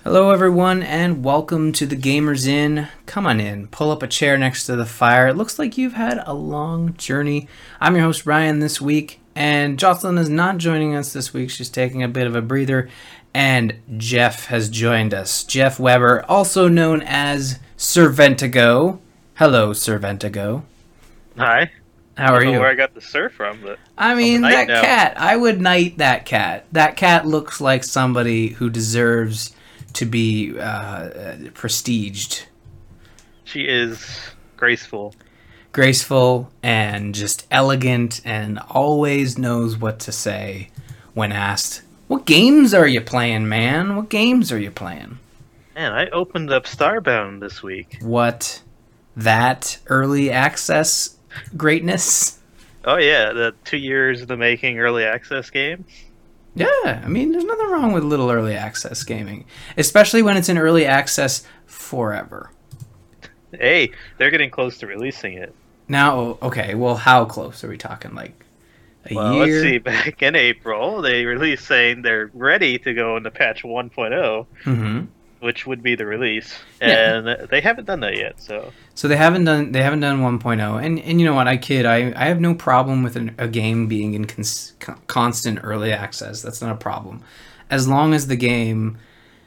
Hello, everyone, and welcome to the Gamers Inn. Come on in, pull up a chair next to the fire. It looks like you've had a long journey. I'm your host, Ryan, this week, and Jocelyn is not joining us this week. She's taking a bit of a breather, and Jeff has joined us. Jeff Weber, also known as Serventigo. Hello, Serventigo. Hi. How are I don't you? know where I got the sir from, but I mean, I'm a that knight now. cat. I would knight that cat. That cat looks like somebody who deserves to be prestiged. She is graceful. Graceful and just elegant and always knows what to say when asked, "What games are you playing, man? What games are you playing?" Man, I opened up Starbound this week. What? That early access greatness? Oh yeah, the 2 years in the making early access game. Yeah, I mean, there's nothing wrong with little early access gaming, especially when it's in early access forever. Hey, they're getting close to releasing it. Now, okay, well, how close are we talking? Like a Well, year? let's see. Back in April, they released saying they're ready to go into patch 1.0, Mm-hmm. which would be the release, Yeah. and they haven't done that yet. So they haven't done 1.0, and you know what? I kid. I have no problem with a game being in constant early access. That's not a problem, as long as the game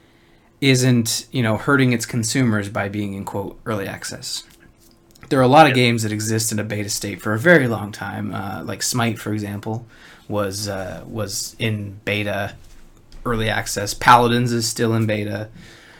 isn't hurting its consumers by being in quote early access. There are a lot of Yep. games that exist in a beta state for a very long time, like Smite, for example, was in beta early access. Paladins is still in beta.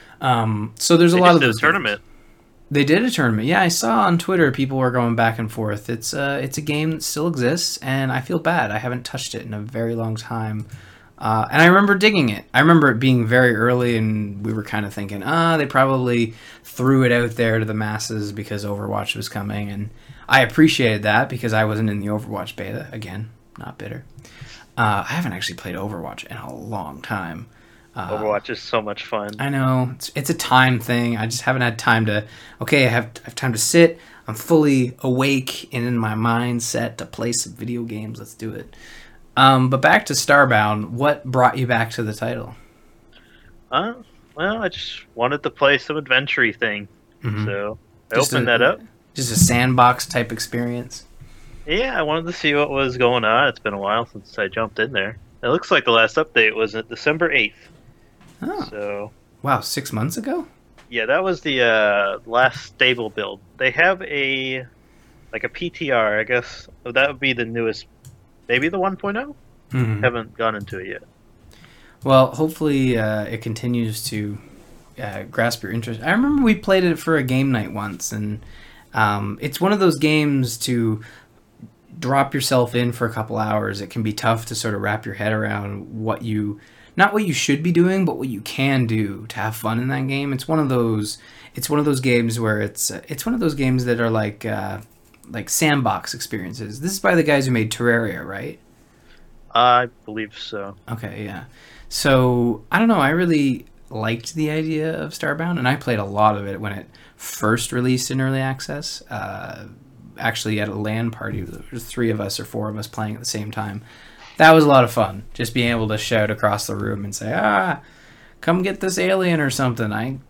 So there's a They lot just of did a those tournament. They did a tournament. Yeah, I saw on Twitter people were going back and forth. It's a game that still exists, and I feel bad. I haven't touched it in a very long time. And I remember digging it. I remember it being very early, and we were kind of thinking, they probably threw it out there to the masses because Overwatch was coming, and I appreciated that because I wasn't in the Overwatch beta. Again, not bitter. I haven't actually played Overwatch in a long time. Overwatch is so much fun. I know it's a time thing. I just haven't had time to. Okay, I have time to sit. I'm fully awake and in my mindset to play some video games. Let's do it. But back to Starbound. What brought you back to the title? Well, I just wanted to play some adventure-y thing, Mhm. so I Just opened that up. Just a sandbox type experience. Yeah, I wanted to see what was going on. It's been a while since I jumped in there. It looks like the last update was at December 8th. Oh, So, wow! 6 months ago. yeah, that was the last stable build. They have a PTR, I guess. That would be the newest, maybe the 1.0? Mhm. Haven't gone into it yet. Well, hopefully it continues to grasp your interest. I remember we played it for a game night once, and it's one of those games to drop yourself in for a couple hours. It can be tough to sort of wrap your head around not what you should be doing, but what you can do to have fun in that game. It's one of those games where it's one of those games that are like sandbox experiences. This is by the guys who made Terraria, right? I believe so. Okay, yeah. So, I don't know, I really liked the idea of Starbound, and I played a lot of it when it first released in early access. Actually, at a LAN party, there was 3 of us or 4 of us playing at the same time. That was a lot of fun, just being able to shout across the room and say, come get this alien or something.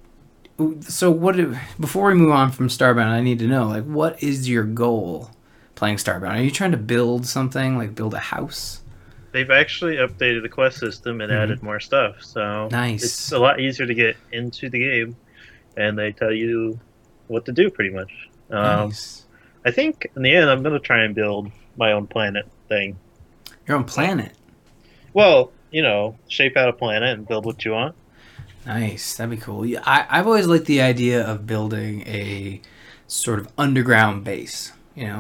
Before we move on from Starbound, I need to know, like, what is your goal playing Starbound? Are you trying to build something, like build a house? They've actually updated the quest system and added more stuff, so Nice. it's a lot easier to get into the game, and they tell you what to do pretty much. Nice. I think in the end, I'm going to try and build my own planet thing. Your own planet. Well, shape out a planet and build what you want. Nice, that'd be cool. Yeah, I've always liked the idea of building a sort of underground base,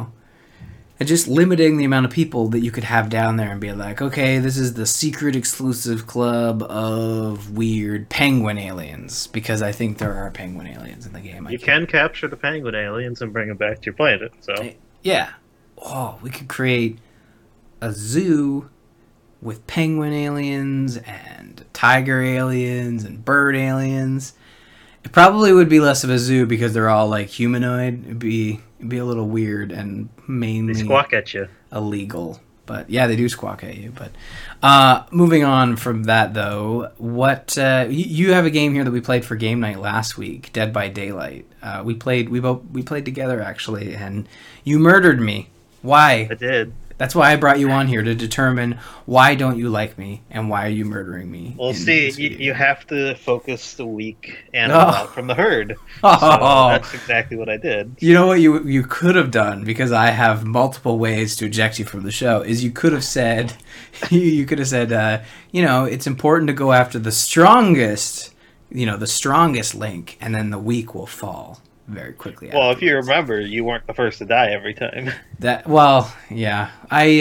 and just limiting the amount of people that you could have down there and be like, okay, this is the secret exclusive club of weird penguin aliens, because I think there are penguin aliens in the game. You can capture the penguin aliens and bring them back to your planet. So Yeah. Oh, we could create a zoo with penguin aliens and tiger aliens and bird aliens. It probably would be less of a zoo because they're all like humanoid. It'd be a little weird and they mainly squawk at you. illegal. But yeah, they do squawk at you. But moving on from that, though, what you have a game here that we played for game night last week, Dead by Daylight. We played together actually, and you murdered me. Why? I did. That's why I brought you on here, to determine why don't you like me and why are you murdering me. Well, see, you have to focus the weak animal out from the herd. Oh. So that's exactly what I did. You know what you could have done, because I have multiple ways to eject you from the show, is you could have said, it's important to go after the strongest link, and then the weak will fall very quickly. Well, if you remember, you weren't the first to die every time. Yeah.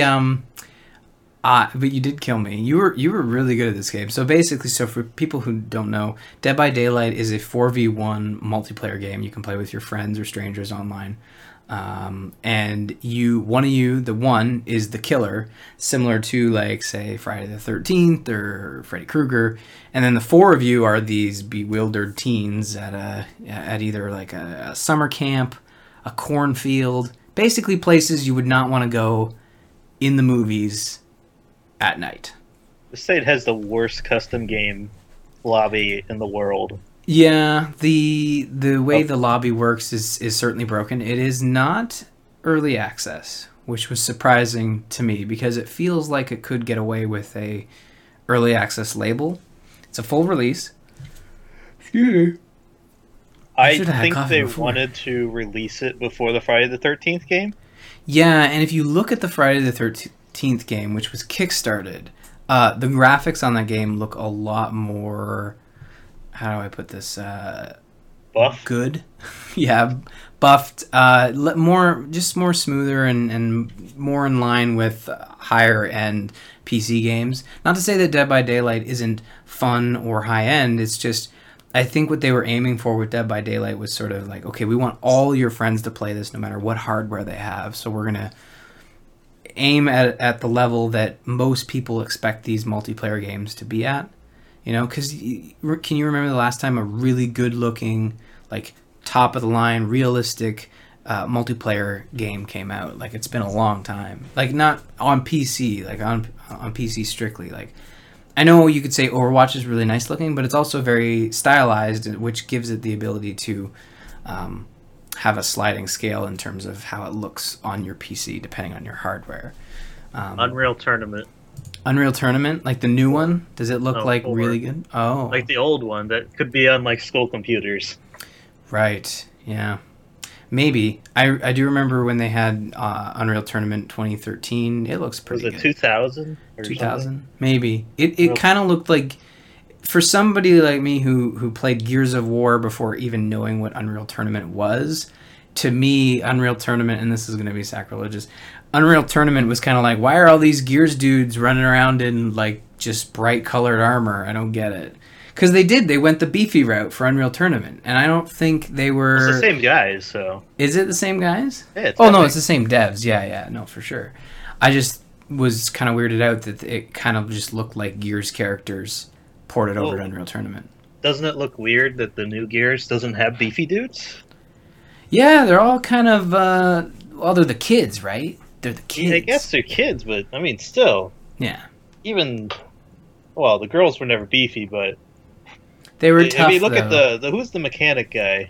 But you did kill me. You were really good at this game. So basically, for people who don't know, Dead by Daylight is a 4v1 multiplayer game. You can play with your friends or strangers online. And the one is the killer, similar to, like, say, Friday the 13th or Freddy Krueger. And then the four of you are these bewildered teens at either like a summer camp, a cornfield, basically places you would not want to go in the movies at night. The state has the worst custom game lobby in the world. Yeah, the way the lobby works is certainly broken. It is not early access, which was surprising to me, because it feels like it could get away with a early access label. It's a full release. Excuse me. I think they wanted to release it before the Friday the 13th game. Yeah, and if you look at the Friday the 13th game, which was kickstarted, the graphics on that game look a lot more, how do I put this? Buff? Good. Yeah, buffed. More smoother and more in line with higher end PC games. Not to say that Dead by Daylight isn't fun or high end. It's just, I think what they were aiming for with Dead by Daylight was sort of like, okay, we want all your friends to play this no matter what hardware they have. So we're going to aim at the level that most people expect these multiplayer games to be at. You know, because can you remember the last time a really good-looking, like, top-of-the-line, realistic multiplayer game came out? Like, it's been a long time. Like, not on PC, like, on PC strictly. Like, I know you could say Overwatch is really nice-looking, but it's also very stylized, which gives it the ability to have a sliding scale in terms of how it looks on your PC, depending on your hardware. Unreal Tournament, like the new one, does it look like older. really good? Oh, like the old one that could be on like school computers. Right. Yeah. Maybe. I do remember when they had Unreal Tournament 2013. It looks pretty good. Was it 2000? 2000? Maybe. It kind of looked like, for somebody like me who played Gears of War before even knowing what Unreal Tournament was, to me, Unreal Tournament, and this is going to be sacrilegious, Unreal Tournament was kind of like, why are all these Gears dudes running around in, like, just bright colored armor? I don't get it. Because they went the beefy route for Unreal Tournament, and I don't think they were... It's the same guys, so... Is it the same guys? Yeah, no, it's the same devs. Yeah, no, for sure. I just was kind of weirded out that it kind of just looked like Gears characters ported over to Unreal Tournament. Doesn't it look weird that the new Gears doesn't have beefy dudes? Yeah, they're all kind of... they're the kids, right? They're the kids. I guess they're kids, but, I mean, still. Yeah. Even... Well, the girls were never beefy, but... They were tough, I mean, look though. at who's the mechanic guy?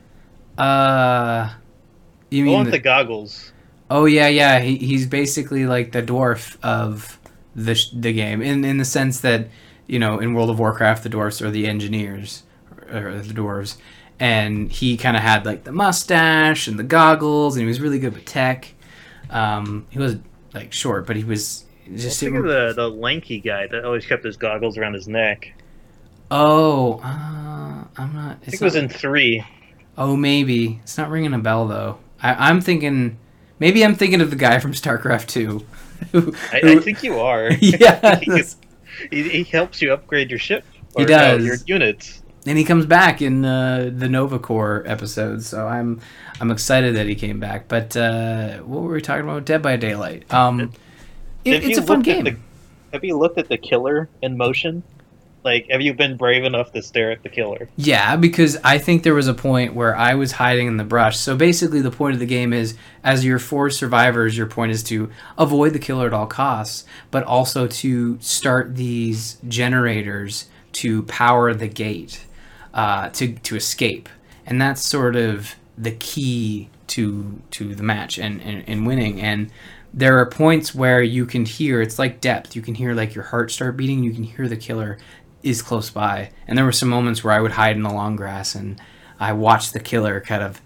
You the mean one with the goggles? Oh yeah. He's basically like the dwarf of the game, in the sense that, you know, in World of Warcraft, the dwarves are the engineers, or the dwarves, and he kind of had like the mustache and the goggles, and he was really good with tech. He was like short, but he was just. Think of the lanky guy that always kept his goggles around his neck. Oh, I'm not... I think it was in 3. Oh, maybe. It's not ringing a bell, though. I'm thinking... Maybe I'm thinking of the guy from StarCraft 2. I think you are. Yeah. he helps you upgrade your ship. He does. Your units. And he comes back in the Nova Corps episode, so I'm excited that he came back. But what were we talking about? Dead by Daylight. It's a fun game. Have you looked at the killer in motion? Like, have you been brave enough to stare at the killer? Yeah, because I think there was a point where I was hiding in the brush. So basically, the point of the game is, as your 4 survivors, your point is to avoid the killer at all costs, but also to start these generators to power the gate to escape. And that's sort of the key to the match and winning. And there are points where you can hear, it's like depth. You can hear like your heart start beating. You can hear the killer is close by. And there were some moments where I would hide in the long grass and I watched the killer kind of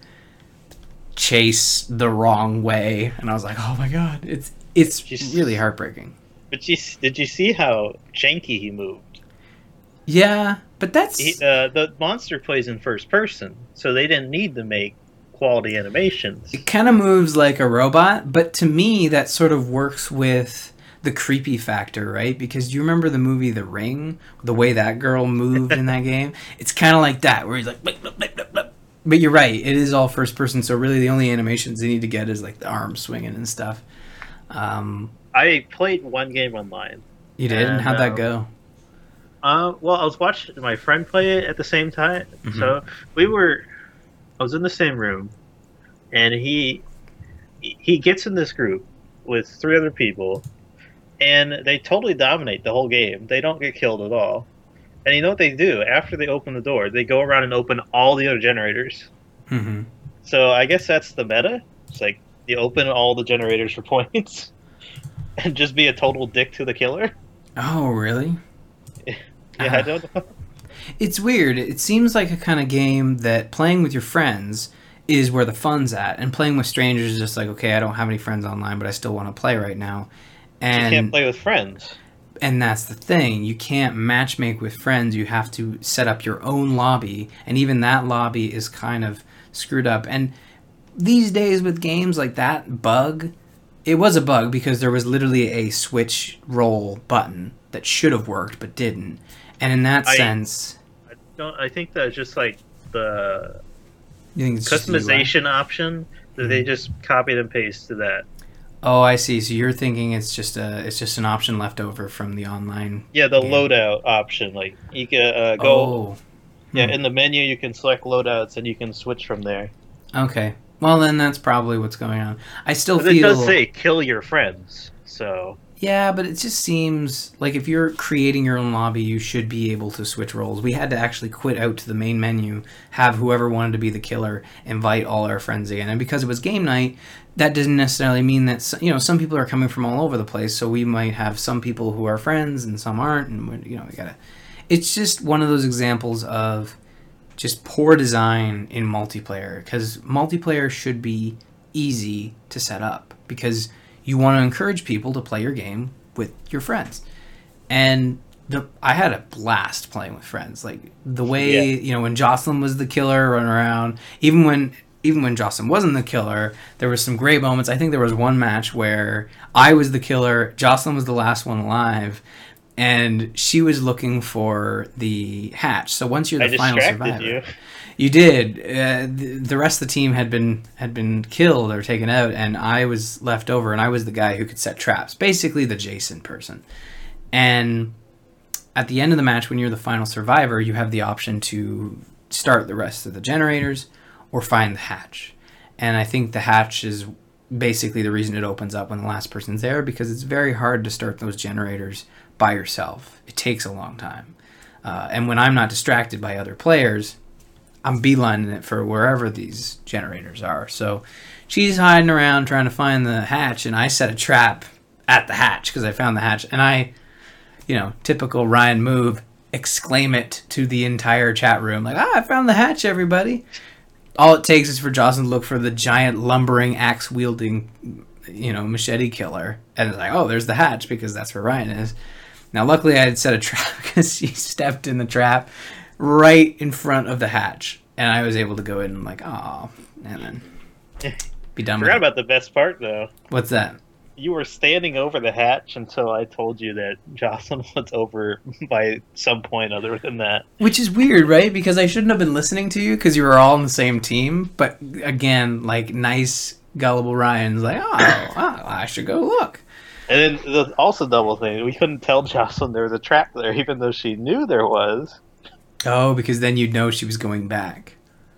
chase the wrong way. And I was like, oh my God, it's really heartbreaking. But did you see how janky he moved? Yeah, but that's... the monster plays in first person, so they didn't need to make quality animations. It kind of moves like a robot, but to me that sort of works with the creepy factor, right? Because you remember the movie The Ring, the way that girl moved in that game? It's kind of like that, where he's like... Blip, blip, blip, blip, blip. But you're right, it is all first person, so really the only animations they need to get is like the arms swinging and stuff. I played one game online. You did? And how'd that go? Well, I was watching my friend play it at the same time. Mm-hmm. So I was in the same room, and he gets in this group with 3 other people, and they totally dominate the whole game. They don't get killed at all. And you know what they do? After they open the door, they go around and open all the other generators. Mm-hmm. So I guess that's the meta. It's like you open all the generators for points and just be a total dick to the killer. Oh, really? Yeah, I don't know. It's weird. It seems like a kind of game that playing with your friends is where the fun's at, and playing with strangers is just like, okay, I don't have any friends online, but I still want to play right now. And you can't play with friends. And that's the thing. You can't matchmake with friends. You have to set up your own lobby, and even that lobby is kind of screwed up. And these days with games like that bug, it was a bug because there was literally a switch roll button that should have worked but didn't. And in that sense... I think that's just like the customization option that they just copied and pasted to that. Oh, I see. So you're thinking it's just an option left over from the online. Yeah, the loadout option. Like you can go. Oh. Yeah, in the menu you can select loadouts and you can switch from there. Okay. Well, then that's probably what's going on. I still but feel it does say kill your friends. So. Yeah, but it just seems like if you're creating your own lobby, you should be able to switch roles. We had to actually quit out to the main menu, have whoever wanted to be the killer, invite all our friends again. And because it was game night, that doesn't necessarily mean that, some people are coming from all over the place. So we might have some people who are friends and some aren't. And, we gotta... It's just one of those examples of just poor design in multiplayer. Because multiplayer should be easy to set up. Because... you want to encourage people to play your game with your friends. And I had a blast playing with friends. Like, the way, when Jocelyn was the killer running around, even when Jocelyn wasn't the killer, there was some great moments. I think there was one match where I was the killer, Jocelyn was the last one alive, and she was looking for the hatch. So once you're the final survivor... You did. The rest of the team had been killed or taken out, and I was left over, and I was the guy who could set traps. Basically, the Jason person. And at the end of the match, when you're the final survivor, you have the option to start the rest of the generators or find the hatch. And I think the hatch is basically the reason it opens up when the last person's there, because it's very hard to start those generators by yourself. It takes a long time. And when I'm not distracted by other players... I'm beelining it for wherever these generators are. So she's hiding around trying to find the hatch, and I set a trap at the hatch because I found the hatch. And I, typical Ryan move, exclaim it to the entire chat room. Like, I found the hatch, everybody. All it takes is for Jocelyn to look for the giant lumbering, axe-wielding, machete killer. And it's like, oh, there's the hatch because that's where Ryan is. Now, luckily, I had set a trap because she stepped in the trap right in front of the hatch, and I was able to go in and and then be done with it. I forgot about the best part, though. What's that? You were standing over the hatch until I told you that Jocelyn was over by some point other than that. Which is weird, right? Because I shouldn't have been listening to you because you were all on the same team. But again, like nice, gullible Ryan's like, I should go look. And then the also double thing, we couldn't tell Jocelyn there was a trap there, even though she knew there was. Oh, because then you'd know she was going back.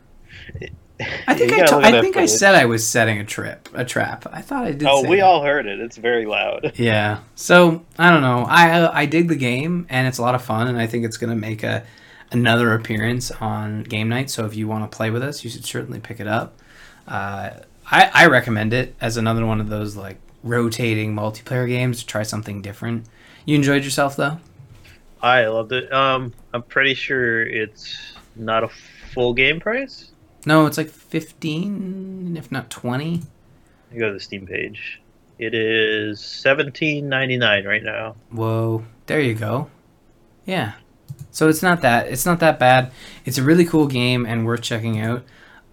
I think I I said I was setting a trap. I thought I did. Oh, say we that. all heard it. It's very loud. Yeah. So I don't know. I dig the game and it's a lot of fun, and I think it's gonna make another appearance on game night. So if you want to play with us, you should certainly pick it up. I recommend it as another one of those like rotating multiplayer games to try something different. You enjoyed yourself though? I loved it. I'm pretty sure it's not a full game price. No, it's like 15, if not 20. You go to the Steam page. It is $17.99 right now. Whoa, there you go. Yeah. So it's not that bad. It's a really cool game and worth checking out.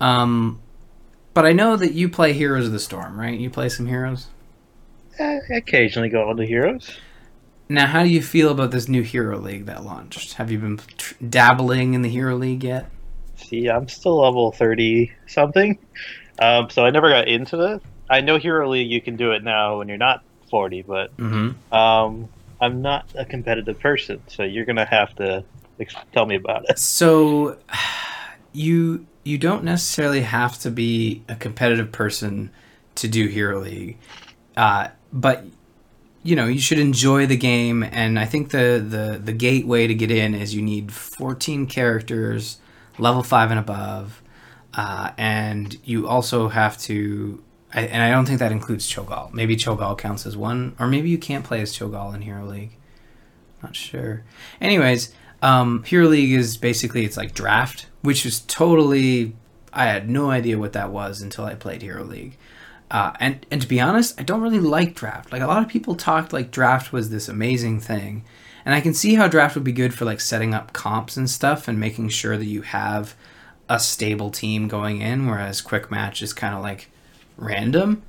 But I know that you play Heroes of the Storm, right? You play some Heroes? I occasionally go on to Heroes. Now, how do you feel about this new Hero League that launched? Have you been dabbling in the Hero League yet? See, I'm still level 30 something, so I never got into it. I know Hero League you can do it now when you're not 40, but I'm not a competitive person, so you're gonna have to tell me about it. So, you don't necessarily have to be a competitive person to do Hero League, but you know you should enjoy the game. And I think the gateway to get in is you need 14 characters, level 5 and above, and you also have to. And I don't think that includes Cho'Gall. Maybe Cho'Gall counts as one, or maybe you can't play as Cho'Gall in Hero League. Not sure. Anyways, Hero League is basically it's like draft, which is totally. I had no idea what that was until I played Hero League. And to be honest, I don't really like draft. Like a lot of people talked like draft was this amazing thing, and I can see how draft would be good for like setting up comps and stuff and making sure that you have a stable team going in, whereas quick match is kind of like random.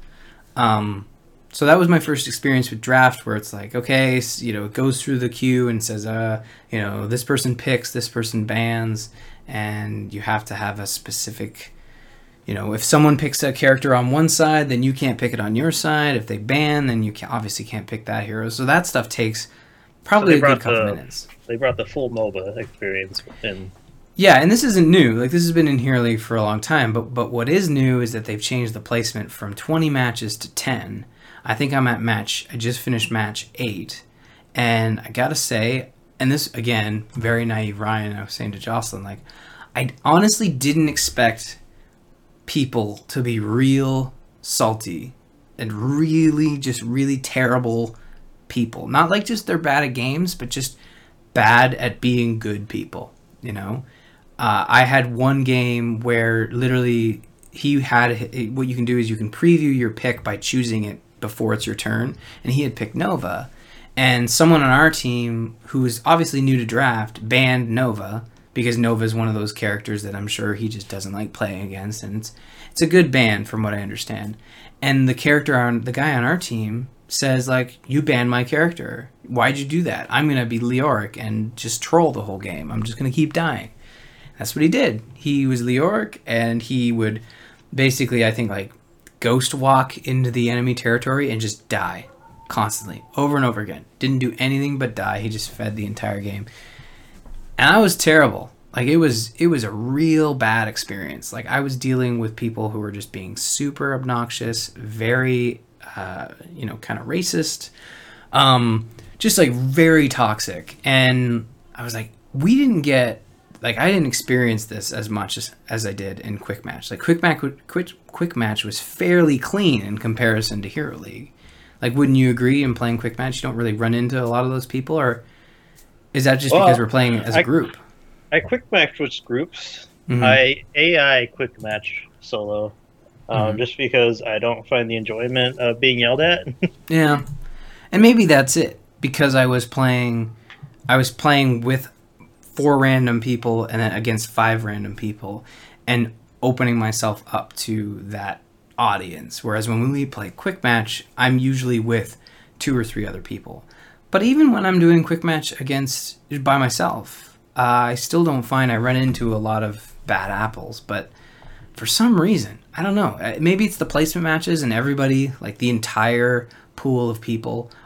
So that was my first experience with draft, where it's like, okay, so, you know, it goes through the queue and says, you know, this person picks, this person bans, and you have to have a specific, you know, if someone picks a character on one side, then you can't pick it on your side. If they ban, then you obviously can't pick that hero. So that stuff takes probably a good couple minutes. They brought the full MOBA experience in. Yeah, and this isn't new. Like, this has been in Hero League for a long time. But what is new is that they've changed the placement from 20 matches to 10. I think I'm at I just finished match 8. And I gotta say, and this, again, very naive Ryan, I was saying to Jocelyn, like, I honestly didn't expect people to be real salty and really terrible people. Not like just they're bad at games, but just bad at being good people, you know? I had one game where literally what you can do is you can preview your pick by choosing it before it's your turn, and he had picked Nova, and someone on our team who is obviously new to draft banned Nova because Nova is one of those characters that I'm sure he just doesn't like playing against, and it's a good ban from what I understand. And the guy on our team says, like, you banned my character. Why'd you do that? I'm gonna be Leoric and just troll the whole game. I'm just gonna keep dying. That's what he did. He was Leoric, and he would basically, I think, like, ghost walk into the enemy territory and just die constantly, over and over again. Didn't do anything but die. He just fed the entire game. And I was terrible. Like, it was a real bad experience. Like, I was dealing with people who were just being super obnoxious, very, kind of racist, just, like, very toxic. And I was like, I didn't experience this as much as I did in Quick Match. Like, Quick Match was fairly clean in comparison to Hero League. Like, wouldn't you agree in playing Quick Match you don't really run into a lot of those people? Or is that just because we're playing as a group? I Quick Match with groups. Mm-hmm. I AI Quick Match solo. Just because I don't find the enjoyment of being yelled at. Yeah. And maybe that's it. Because I was playing with 4 random people and then against 5 random people and opening myself up to that audience. Whereas when we play Quick Match, I'm usually with 2 or 3 other people. But even when I'm doing Quick Match by myself, I still don't find I run into a lot of bad apples. But for some reason, I don't know. Maybe it's the placement matches and everybody, like the entire pool of people,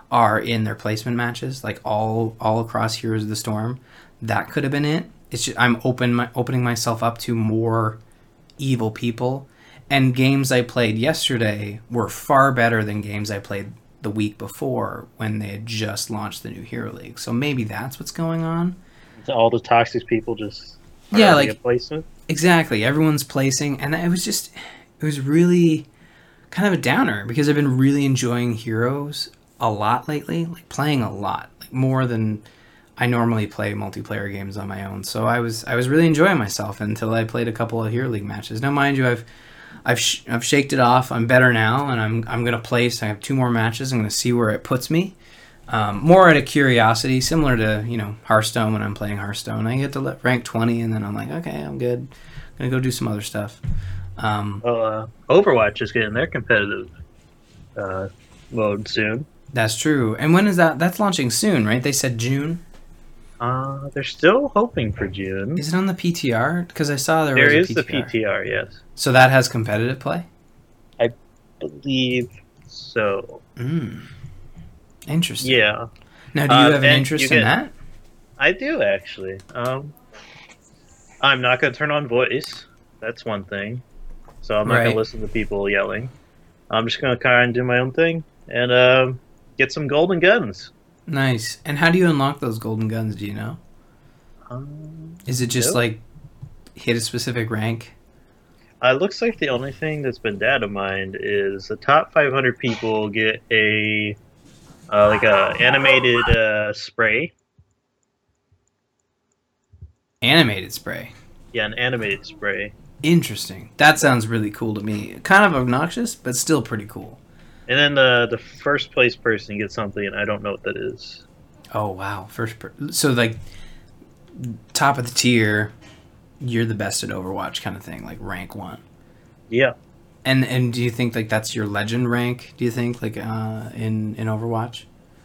are in their placement matches, like all across Heroes of the Storm. That could have been it. It's just I'm opening myself up to more evil people, and games I played yesterday were far better than games I played the week before when they had just launched the new Hero League. So maybe that's what's going on. All the toxic people just like placement. Exactly, everyone's placing, and it was really kind of a downer because I've been really enjoying Heroes a lot lately, like playing a lot, like more than I normally play multiplayer games on my own. So I was really enjoying myself until I played a couple of Hero League matches. Now, mind you, I've shaked it off. I'm better now, and I'm gonna place. I have 2 more matches. I'm gonna see where it puts me. More out of curiosity, similar to Hearthstone. When I'm playing Hearthstone, I get to rank 20, and then I'm like, okay, I'm good. I'm gonna go do some other stuff. Overwatch is getting their competitive mode soon. That's true. And when is that? That's launching soon, right? They said June. They're still hoping for June. Is it on the PTR? Because I saw there was a PTR. There is the PTR, yes. So that has competitive play? I believe so. Interesting. Yeah. Now, do you have an interest in that? I do, actually. I'm not going to turn on voice. That's one thing. So I'm not going to listen to people yelling. I'm just going to kind of do my own thing and get some golden guns. Nice. And how do you unlock those golden guns, do you know? Is it just like hit a specific rank? It looks like the only thing that's been data mined is the top 500 people get a animated spray. Animated spray? Yeah, an animated spray. Interesting. That sounds really cool to me. Kind of obnoxious, but still pretty cool. And then the first place person gets something, and I don't know what that is. Oh, wow. So, like, top of the tier, you're the best at Overwatch kind of thing, like rank 1. Yeah. And do you think, like, that's your legend rank, do you think, like, in Overwatch?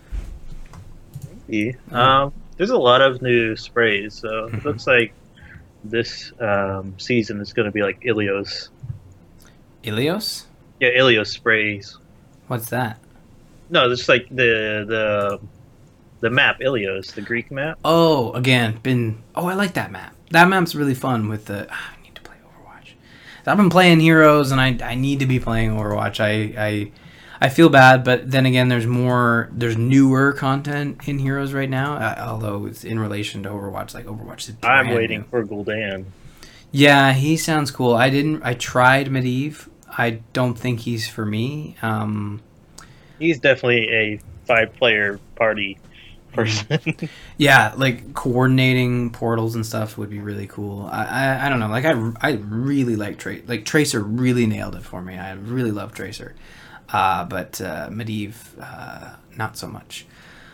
Yeah. There's a lot of new sprays, so it looks like this season is going to be like Ilios. Ilios? Yeah, Ilios sprays. What's that? No, it's like the map Ilios, the Greek map. Oh, again, I like that map. That map's really fun with the... I need to play Overwatch. I've been playing Heroes, and I need to be playing Overwatch. I feel bad, but then again, there's newer content in Heroes right now, although it's in relation to Overwatch, like Overwatch is brand I'm waiting new. for Gul'dan. Yeah, he sounds cool. I tried Medivh. I don't think he's for me. He's definitely a 5-player party person. Yeah, like coordinating portals and stuff would be really cool. I don't know. Like I really like Tracer. Like Tracer really nailed it for me. I really love Tracer. But Medivh, not so much.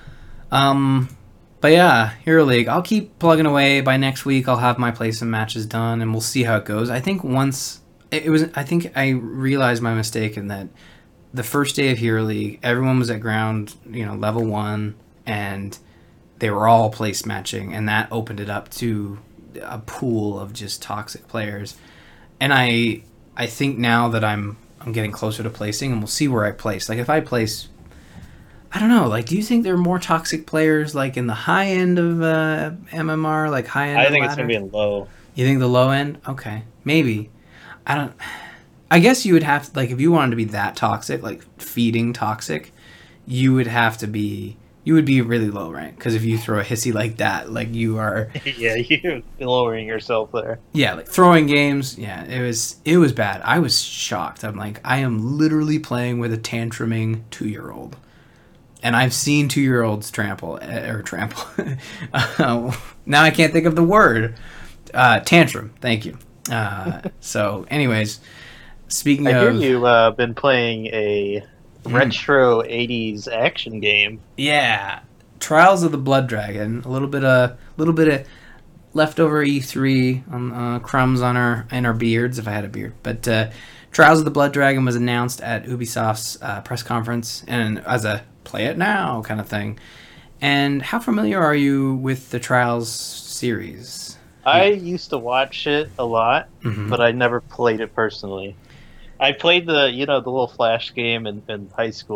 But yeah, Hero League. I'll keep plugging away. By next week, I'll have my placement matches done, and we'll see how it goes. I think I think I realized my mistake in that the first day of Hero League, everyone was at ground, level 1, and they were all place matching, and that opened it up to a pool of just toxic players. And I think now that I'm getting closer to placing, and we'll see where I place. Like if I place, I don't know. Like, do you think there are more toxic players like in the high end of MMR, like high end? I think it's gonna be in low. You think the low end? Okay, maybe. I guess you would have like if you wanted to be that toxic, like feeding toxic, you would be really low rank, because if you throw a hissy like that, like you are yeah, you're lowering yourself there. Yeah, like throwing games. Yeah, it was bad. I was shocked. I'm like, I am literally playing with a tantruming 2-year-old, and I've seen 2-year-olds trample. Now I can't think of the word. Tantrum. Thank you. So, anyways, speaking I of, hear you've been playing a retro 80s action game. Yeah, Trials of the Blood Dragon. A little bit of leftover E3 on crumbs on our beards, if I had a beard. But Trials of the Blood Dragon was announced at Ubisoft's press conference, and as a play it now kind of thing. And how familiar are you with the Trials series? I used to watch it a lot, but I never played it personally. I played the little Flash game in high school.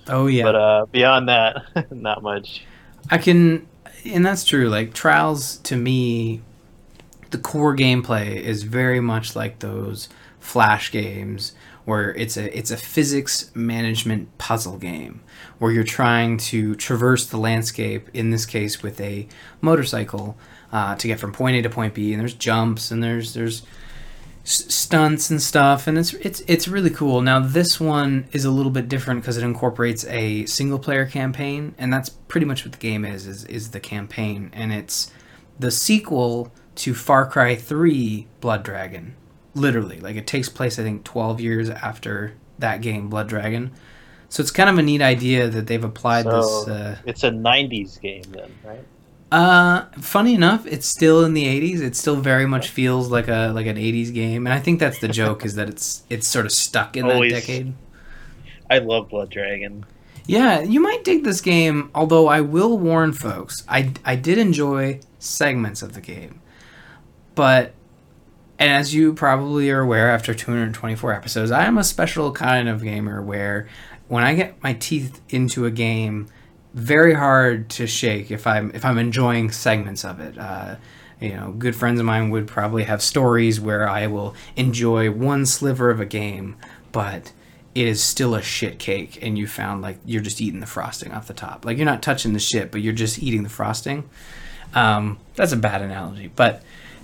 Oh yeah. But beyond that, not much. I can, and that's true. Like Trials, to me, the core gameplay is very much like those Flash games where it's a physics management puzzle game where you're trying to traverse the landscape. In this case, with a motorcycle to get from point A to point B, and there's jumps and there's stunts and stuff, and it's really cool. Now this one is a little bit different because it incorporates a single player campaign, and that's pretty much what the game is the campaign, and it's the sequel to Far Cry 3 Blood Dragon. Literally, like it takes place I think 12 years after that game Blood Dragon. So it's kind of a neat idea that they've applied this. It's a '90s game then, right? Funny enough, it's still in the 80s. It still very much feels like an 80s game, and I think that's the joke is that it's sort of stuck in that decade. I love Blood Dragon. Yeah, you might dig this game, although I will warn folks, I did enjoy segments of the game. But, and as you probably are aware after 224 episodes, I am a special kind of gamer where when I get my teeth into a game, very hard to shake if I'm enjoying segments of it. Good friends of mine would probably have stories where I will enjoy one sliver of a game, but it is still a shit cake, and you found like you're just eating the frosting off the top. Like you're not touching the shit, but you're just eating the frosting. That's a bad analogy, but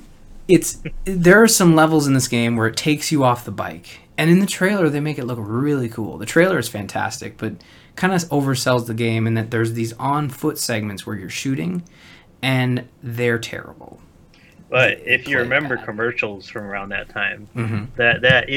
there are some levels in this game where it takes you off the bike, and in the trailer they make it look really cool. The trailer is fantastic, but kind of oversells the game in that there's these on foot segments where you're shooting, and they're terrible. But if you remember commercials from around that time, mm-hmm. that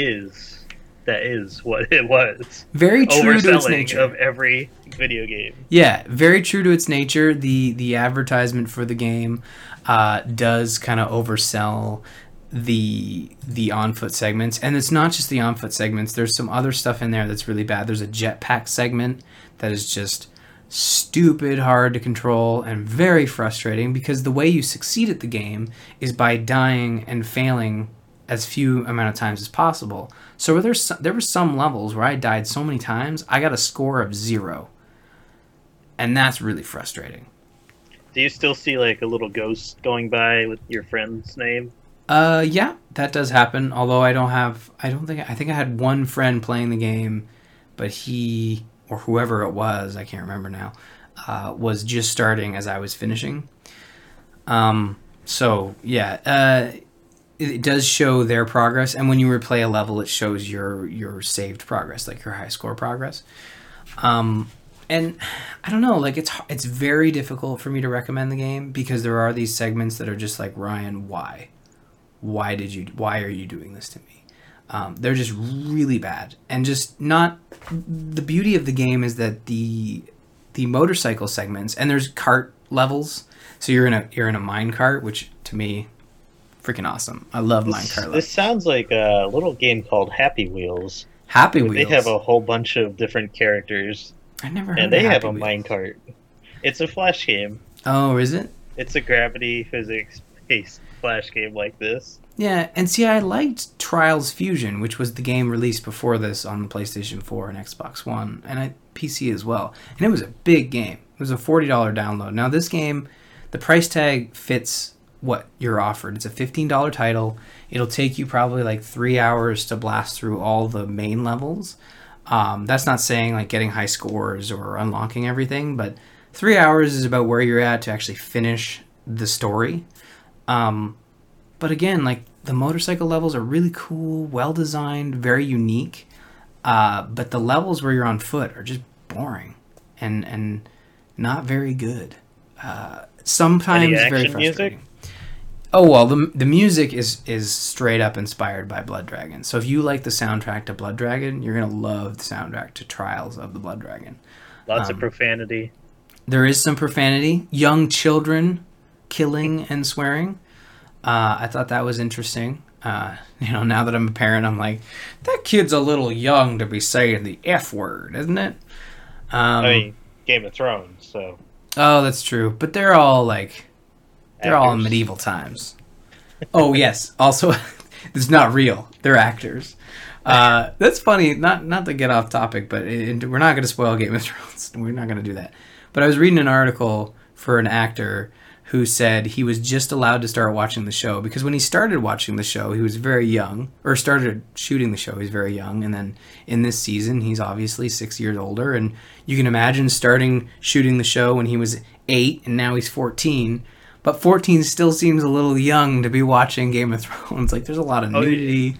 is what it was. Very true to its nature. Of every video game. Yeah, very true to its nature. The advertisement for the game does kind of oversell the on foot segments, and it's not just the on foot segments. There's some other stuff in there that's really bad. There's a jetpack segment that is just stupid hard to control and very frustrating because the way you succeed at the game is by dying and failing as few amount of times as possible. So there were some levels where I died so many times I got a score of 0, and that's really frustrating. Do you still see like a little ghost going by with your friend's name? Yeah, that does happen. Although I think I had one friend playing the game, but he or whoever it was, I can't remember now, was just starting as I was finishing. So yeah, it does show their progress, and when you replay a level, it shows your saved progress, like your high score progress. And I don't know, like it's very difficult for me to recommend the game because there are these segments that are just like, Ryan, why? Why are you doing this to me? They're just really bad, and just not. The beauty of the game is that the motorcycle segments, and there's cart levels, so you're in a mine cart, which to me, freaking awesome. I love mine cart levels. This sounds like a little game called Happy Wheels. Happy Wheels. They have a whole bunch of different characters. I never heard. And they have a Wheels. mine cart. It's a Flash game. Oh, is it? It's a gravity physics based Flash game like this. Yeah, and see, I liked Trials Fusion, which was the game released before this on the PlayStation 4 and Xbox One, and PC as well. And it was a big game. It was a $40 download. Now, this game, the price tag fits what you're offered. It's a $15 title. It'll take you probably like 3 hours to blast through all the main levels. That's not saying like getting high scores or unlocking everything, but 3 hours is about where you're at to actually finish the story. But again, like the motorcycle levels are really cool, well designed, very unique. But the levels where you're on foot are just boring and not very good. Sometimes very frustrating. Music? Oh well, the music is straight up inspired by Blood Dragon. So if you like the soundtrack to Blood Dragon, you're gonna love the soundtrack to Trials of the Blood Dragon. Lots of profanity. There is some profanity. Young children killing and swearing. I thought that was interesting. Now that I'm a parent, I'm like, that kid's a little young to be saying the F word, isn't it? I mean, Game of Thrones, so. Oh, that's true. But they're all all in medieval times. Oh, yes. Also, it's not real. They're actors. That's funny. Not to get off topic, but we're not going to spoil Game of Thrones. We're not going to do that. But I was reading an article for an actor who said he was just allowed to start watching the show because when he started watching the show, he was very young, or started shooting the show, he was very young. And then in this season, he's obviously 6 years older. And you can imagine starting shooting the show when he was 8 and now he's 14. But 14 still seems a little young to be watching Game of Thrones. Like, there's a lot of nudity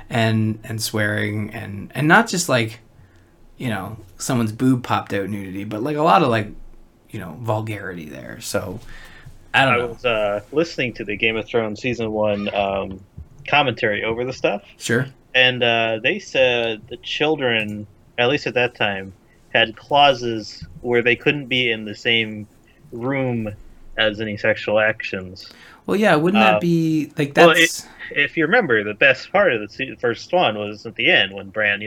and swearing and not just like, you know, someone's boob popped out nudity, but like a lot of like, you know, vulgarity there. So I don't know. I was listening to the Game of Thrones season 1 commentary over the stuff. Sure. And they said the children, at least at that time, had clauses where they couldn't be in the same room as any sexual actions. Well, yeah, wouldn't that be like that's? Well, if you remember, the best part of the first one was at the end when Bran, you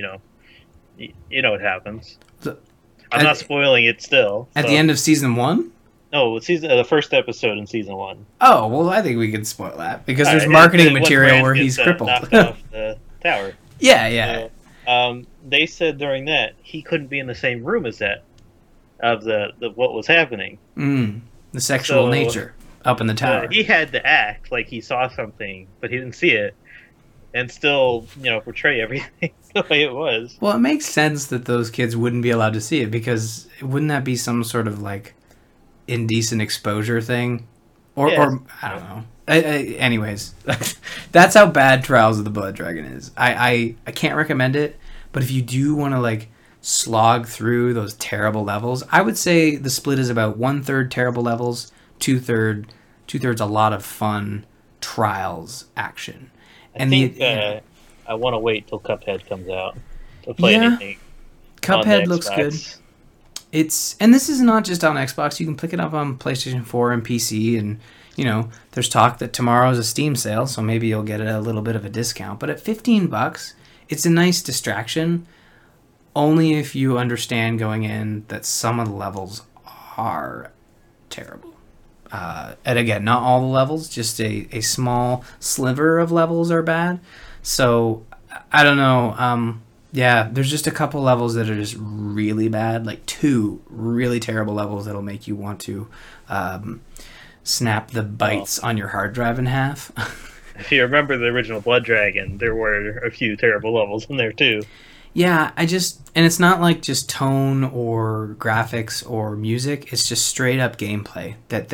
know what happens. I'm not spoiling it still. At the end of season 1? No, the first episode in season 1. Oh, well, I think we can spoil that because there's marketing material where he's crippled. Knocked off the tower. Yeah. They said during that he couldn't be in the same room as that of the what was happening. The sexual nature up in the tower. He had to act like he saw something, but he didn't see it, and still, portray everything the way it was. Well, it makes sense that those kids wouldn't be allowed to see it because wouldn't that be some sort of like indecent exposure thing, or I don't know. Anyways, that's how bad Trials of the Blood Dragon is. I can't recommend it, but if you do want to like slog through those terrible levels, I would say the split is about 1/3 terrible levels, 2/3 a lot of fun Trials action. I think I want to wait till Cuphead comes out to play anything. Cuphead looks good. And this is not just on Xbox. You can pick it up on PlayStation 4 and PC, and there's talk that tomorrow is a Steam sale, so maybe you'll get a little bit of a discount. But at $15, it's a nice distraction, only if you understand going in that some of the levels are terrible. And again, not all the levels, just a small sliver of levels are bad. So, I don't know. There's just a couple levels that are just really bad, like 2 really terrible levels that'll make you want to snap the bytes on your hard drive in half. If you remember the original Blood Dragon, there were a few terrible levels in there too. Yeah, and it's not like just tone or graphics or music, it's just straight up gameplay that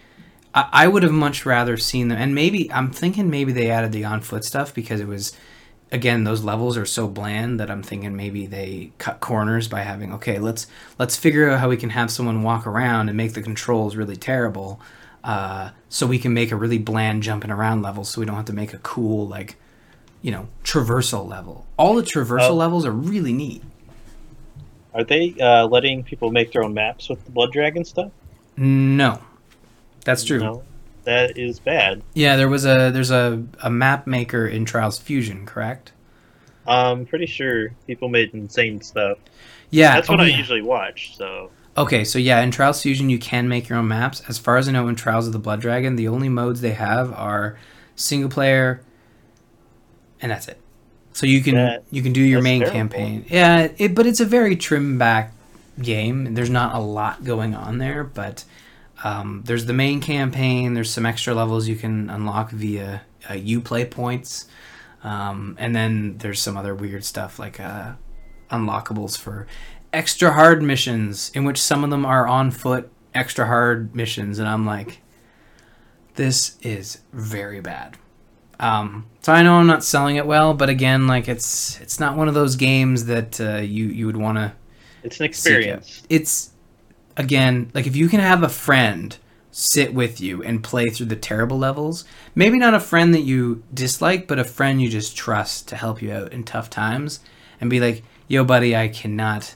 I would have much rather seen them, and I'm thinking maybe they added the on foot stuff because it was, again, those levels are so bland that I'm thinking maybe they cut corners by having, okay, let's figure out how we can have someone walk around and make the controls really terrible, so we can make a really bland jumping around level so we don't have to make a cool, like, traversal level. All the traversal levels are really neat. Are they letting people make their own maps with the Blood Dragon stuff? No. That's true. No, that is bad. Yeah, there's a map maker in Trials Fusion, correct? I'm pretty sure people made insane stuff. Yeah. That's what I usually watch, so... Okay, so yeah, in Trials Fusion you can make your own maps. As far as I know, in Trials of the Blood Dragon, the only modes they have are single player, and that's it. So you can do your main campaign. Yeah, but it's a very trimmed back game. There's not a lot going on there, but there's the main campaign. There's some extra levels you can unlock via Uplay points, and then there's some other weird stuff like unlockables for extra hard missions, in which some of them are on foot extra hard missions, and I'm like, this is very bad. So I know I'm not selling it well, but again, like it's not one of those games that you would want to. It's an experience. It's, again, like if you can have a friend sit with you and play through the terrible levels, maybe not a friend that you dislike, but a friend you just trust to help you out in tough times, and be like, yo buddy, I can't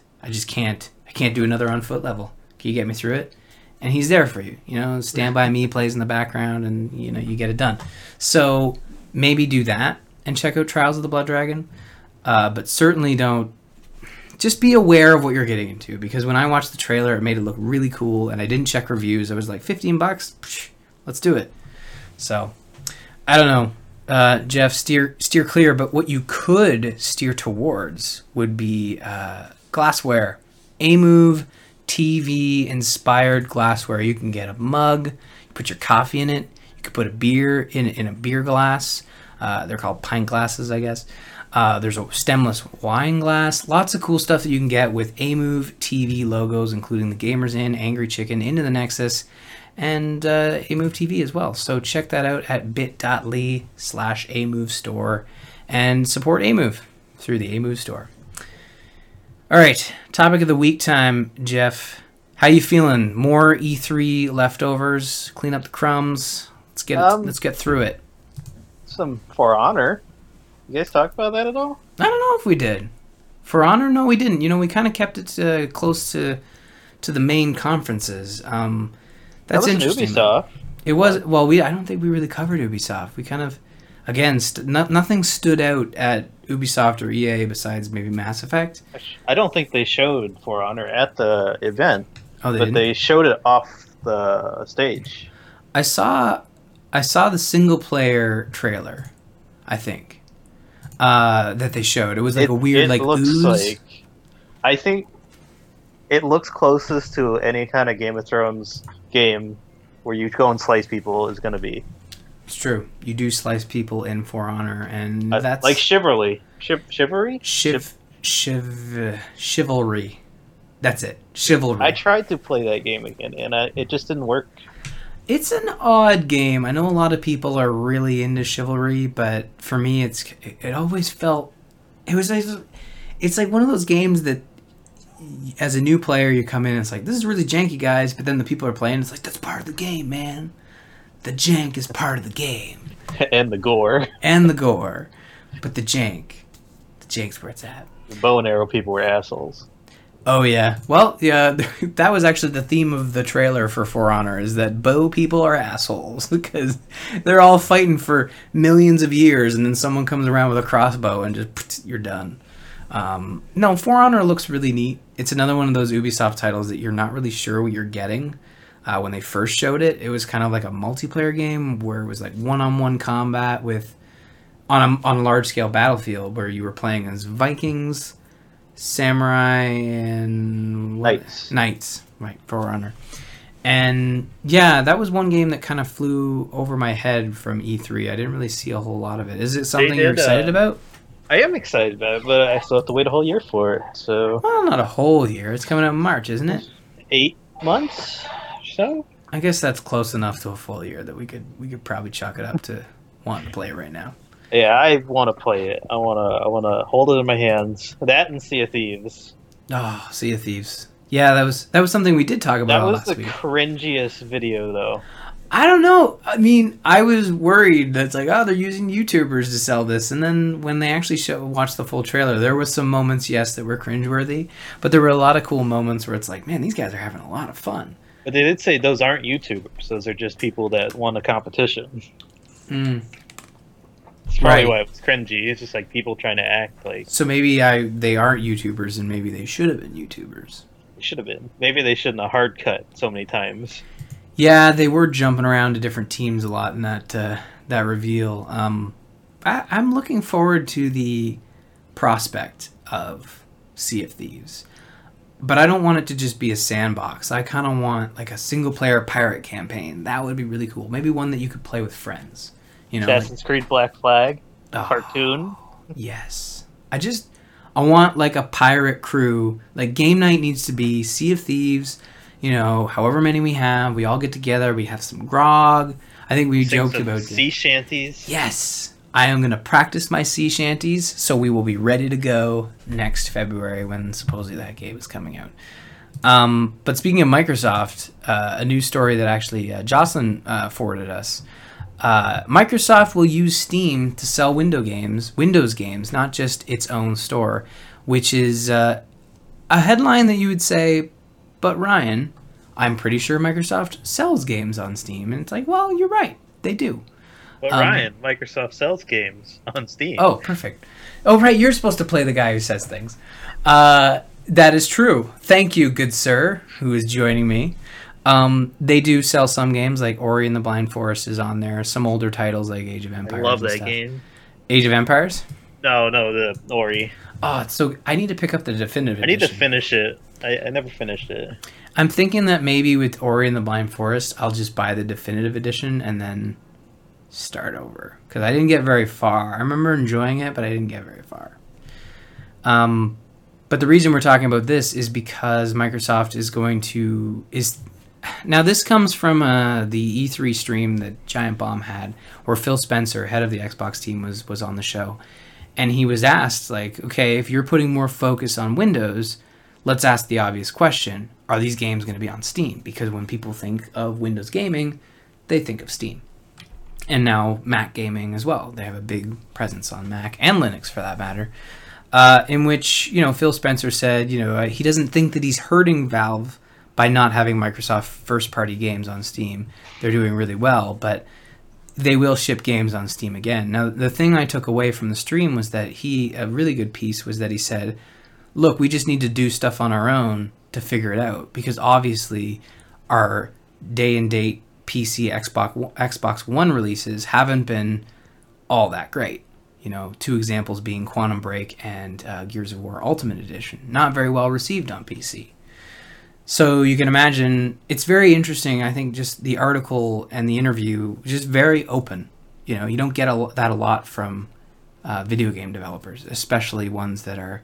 do another on foot level. Can you get me through it? And he's there for you. Stand By Me plays in the background, and you get it done. So maybe do that and check out Trials of the Blood Dragon, but certainly don't. Just be aware of what you're getting into, because when I watched the trailer, it made it look really cool, and I didn't check reviews. I was like, $15, let's do it. So I don't know. Jeff, steer clear. But what you could steer towards would be glassware. Amove TV inspired glassware. You can get a mug. You put your coffee in it. You could put a beer in a beer glass. They're called pint glasses, I guess. There's a stemless wine glass. Lots of cool stuff that you can get with Amove TV logos, including the Gamers Inn, Angry Chicken, Into the Nexus, and Amove TV as well. So check that out at bit.ly/Amove store and support Amove through the Amove store. All right, topic of the week time, Jeff. How you feeling? More E3 leftovers? Clean up the crumbs. Let's get through it. Some For Honor. You guys talk about that at all? I don't know if we did. For Honor, no, we didn't. You know, we kind of kept it close to the main conferences. That's interesting. Ubisoft. It was. Well, I don't think we really covered Ubisoft. We kind of, again, nothing stood out at Ubisoft or EA besides maybe Mass Effect. I don't think they showed For Honor at the event, Oh, but they showed it off the stage. I saw the single player trailer, I think, that they showed. It was like a weird ooze. I think it looks closest to any kind of Game of Thrones game where you go and slice people is going to be. It's true. You do slice people in For Honor, and that's like Chivalry. Chivalry. Chivalry. That's it. Chivalry. I tried to play that game again, and it just didn't work. It's an odd game. I know a lot of people are really into Chivalry, but for me, it always felt it's like one of those games that, as a new player, you come in and it's like, this is really janky, guys, but then the people are playing, it's like, that's part of the game, man. The jank is part of the game. And the gore. And the gore. But the jank's where it's at. The bow and arrow people were assholes. Oh, yeah. Well, yeah, that was actually the theme of the trailer for Honor, is that bow people are assholes, because they're all fighting for millions of years, and then someone comes around with a crossbow and just, you're done. No, For Honor looks really neat. It's another one of those Ubisoft titles that you're not really sure what you're getting. When they first showed it, it was kind of like a multiplayer game where it was like one-on-one combat on a large-scale battlefield where you were playing as Vikings, samurai, and knights, right? For Honor. And yeah, that was one game that kind of flew over my head from E3. I didn't really see a whole lot of it. Is it something you're excited about? I am excited about it, but I still have to wait a whole year for it. So, well, not a whole year. It's coming out in March, isn't it? 8 months. So I guess that's close enough to a full year that we could probably chalk it up to wanting to play it right now. Yeah, I want to play it. I want to hold it in my hands. That and Sea of Thieves. Oh, Sea of Thieves. Yeah, that was something we did talk about last week. That was the cringiest video, though. I don't know. I mean, I was worried that it's like, oh, they're using YouTubers to sell this. And then when they actually watched the full trailer, there was some moments, yes, that were cringeworthy. But there were a lot of cool moments where it's like, man, these guys are having a lot of fun. But they did say those aren't YouTubers. Those are just people that won a competition. That's probably why it was cringy. It's just like people trying to act like... So maybe they aren't YouTubers, and maybe they should have been YouTubers. They should have been. Maybe they shouldn't have hard cut so many times. Yeah, they were jumping around to different teams a lot in that reveal. I'm looking forward to the prospect of Sea of Thieves. But I don't want it to just be a sandbox. I kind of want like a single-player pirate campaign. That would be really cool. Maybe one that you could play with friends. You know, Assassin's Creed Black Flag cartoon. Yes. I want like a pirate crew. Like game night needs to be Sea of Thieves. You know, however many we have, we all get together. We have some grog. I think we joked about sea shanties. Yes. I am going to practice my sea shanties, so we will be ready to go next February when supposedly that game is coming out. But speaking of Microsoft, a news story that actually Jocelyn forwarded us. Microsoft will use Steam to sell Windows games, not just its own store, which is a headline that you would say, but Ryan, I'm pretty sure Microsoft sells games on Steam. And it's like, well, you're right. They do. But Ryan, Microsoft sells games on Steam. Oh, perfect. Oh, right. You're supposed to play the guy who says things. That is true. Thank you, good sir, who is joining me. They do sell some games, like Ori and the Blind Forest is on there. Some older titles like Age of I Empires. love and that stuff. game. Age of Empires? No, the Ori. Oh, so I need to pick up the definitive I need to edition. finish it. I never finished it. I'm thinking that maybe with Ori and the Blind Forest, I'll just buy the definitive edition and then start over. Because I didn't get very far. I remember enjoying it, but I didn't get very far. But the reason we're talking about this is because Microsoft is going to... Now, this comes from the E3 stream that Giant Bomb had, where Phil Spencer, head of the Xbox team, was on the show. And he was asked, like, okay, if you're putting more focus on Windows, let's ask the obvious question. Are these games going to be on Steam? Because when people think of Windows gaming, they think of Steam. And now Mac gaming as well. They have a big presence on Mac and Linux, for that matter. In which, Phil Spencer said, he doesn't think that he's hurting Valve by not having Microsoft first-party games on Steam. They're doing really well, but they will ship games on Steam again. Now, the thing I took away from the stream was that a really good piece was that he said, look, we just need to do stuff on our own to figure it out, because obviously our day-and-date PC Xbox One releases haven't been all that great. 2 examples being Quantum Break and Gears of War Ultimate Edition. Not very well received on PC. So you can imagine, it's very interesting. I think just the article and the interview, just very open. You don't get that a lot from video game developers, especially ones that are,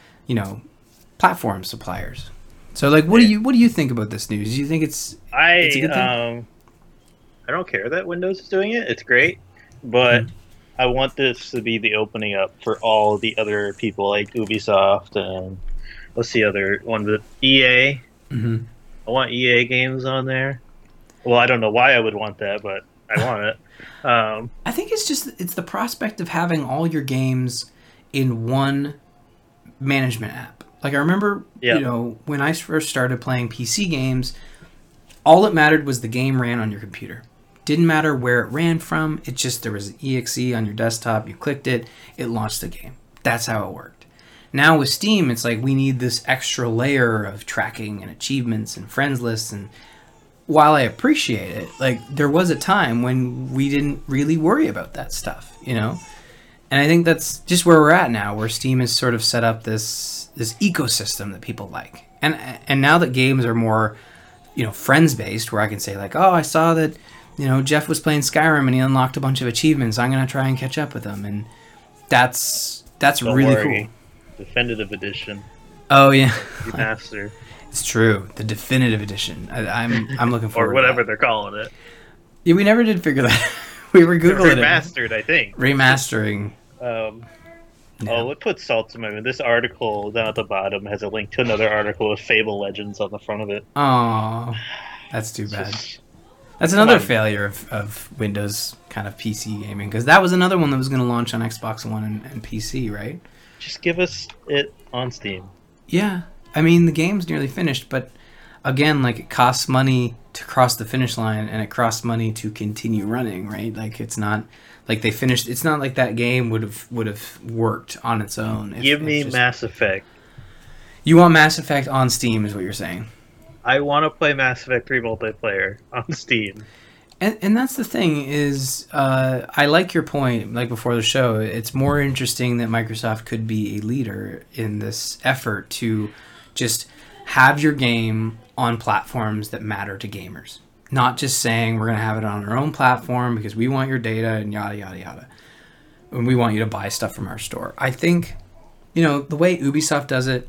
platform suppliers. So, like, what do you think about this news? Do you think it's a good thing? I don't care that Windows is doing it. It's great, but I want this to be the opening up for all the other people like Ubisoft and what's the other one? The EA. Mm-hmm. I want EA games on there. Well, I don't know why I would want that, but I want it. I think it's the prospect of having all your games in one management app. Like, I remember, when I first started playing PC games, all that mattered was the game ran on your computer. Didn't matter where it ran from. It just, there was an exe on your desktop. You clicked it. It launched the game. That's how it worked. Now with Steam, it's like we need this extra layer of tracking and achievements and friends lists. And while I appreciate it, like, there was a time when we didn't really worry about that stuff, And I think that's just where we're at now, where Steam has sort of set up this ecosystem that people like. And now that games are more, friends based, where I can say, like, oh, I saw that, Jeff was playing Skyrim and he unlocked a bunch of achievements. I'm going to try and catch up with him. And that's Don't really worry. cool. Definitive edition. Oh, yeah. Remaster. It's true. The definitive edition. I'm looking forward Or whatever to that. they're calling it. Yeah, we never did figure that. We were Googling Remastered, I think. Remastering. Oh, it puts salt to my wound. This article down at the bottom has a link to another article with Fable Legends on the front of it. Oh, that's too bad. Just- That's another failure of Windows kind of PC gaming, because that was another one that was going to launch on Xbox One and PC, right? Just give us it on Steam. Yeah. I mean, the game's nearly finished, but again, like, it costs money to cross the finish line, and it costs money to continue running, right? Like, it's not like they finished. It's not like that game would have worked on its own. Give me Mass Effect. You want Mass Effect on Steam, is what you're saying. I want to play Mass Effect 3 multiplayer on Steam. And that's the thing is, I like your point, like before the show, it's more interesting that Microsoft could be a leader in this effort to just have your game on platforms that matter to gamers. Not just saying we're going to have it on our own platform because we want your data and yada, yada, yada. And we want you to buy stuff from our store. I think, the way Ubisoft does it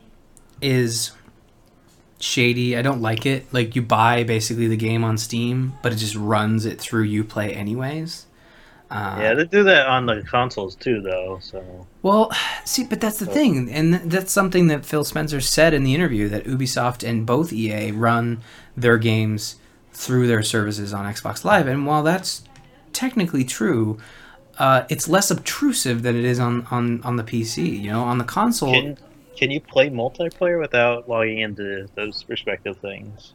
is shady. I don't like it. Like, you buy basically the game on Steam, but it just runs it through Uplay anyways. Yeah, they do that on the consoles too, though. So well, see, but that's the thing, and that's something that Phil Spencer said in the interview, that Ubisoft and both EA run their games through their services on Xbox Live. And while that's technically true, it's less obtrusive than it is on the PC. On the console. Can you play multiplayer without logging into those respective things?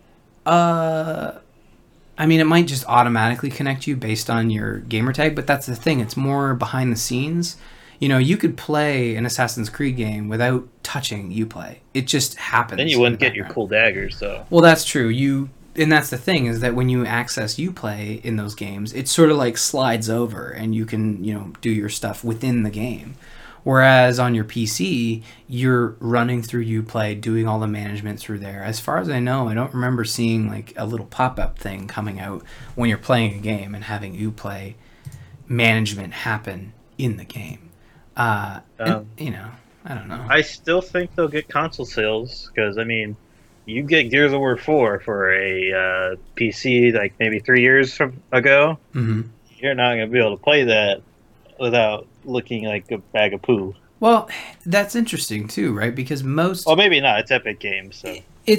I mean, it might just automatically connect you based on your gamer tag, but that's the thing. It's more behind the scenes. You could play an Assassin's Creed game without touching Uplay. It just happens. Then you wouldn't get your cool daggers, though. Well, that's true. and that's the thing, is that when you access Uplay in those games, it sort of like slides over and you can, do your stuff within the game. Whereas on your PC, you're running through Uplay, doing all the management through there. As far as I know, I don't remember seeing like a little pop-up thing coming out when you're playing a game and having Uplay management happen in the game. I don't know. I still think they'll get console sales because, I mean, you get Gears of War 4 for a PC like maybe 3 years ago. Mm-hmm. You're not going to be able to play that without looking like a bag of poo. Well, that's interesting too, right? Because Well, maybe not. It's Epic Games, so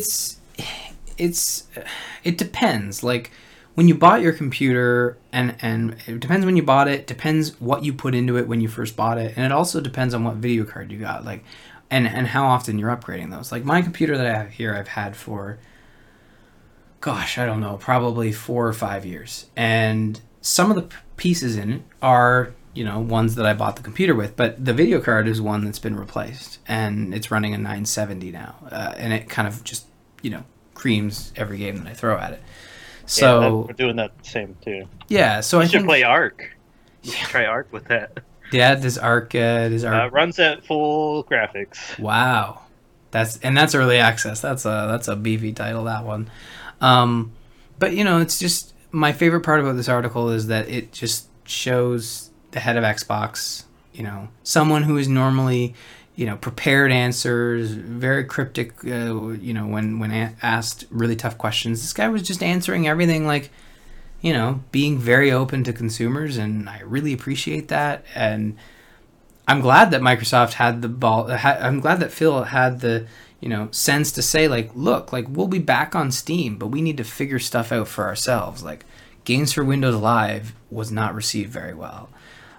it depends. Like when you bought your computer, and it depends when you bought it. Depends what you put into it when you first bought it, and it also depends on what video card you got. Like, and how often you're upgrading those. Like my computer that I have here, I've had for, gosh, I don't know, probably 4 or 5 years, and some of the pieces in it are, ones that I bought the computer with, but the video card is one that's been replaced, and it's running a 970 now, and it kind of just, creams every game that I throw at it. So we're doing that same too. Yeah, so I should play Ark. You should try Ark with that. Yeah, does Ark runs at full graphics. Wow, that's early access. That's a beefy title, that one. But it's just, my favorite part about this article is that it just shows the head of Xbox, someone who is normally, prepared answers, very cryptic, when asked really tough questions. This guy was just answering everything like, being very open to consumers, and I really appreciate that. And I'm glad that Microsoft had the ball. I'm glad that Phil had the, sense to say, like, look, like, we'll be back on Steam, but we need to figure stuff out for ourselves. Like, Games for Windows Live was not received very well.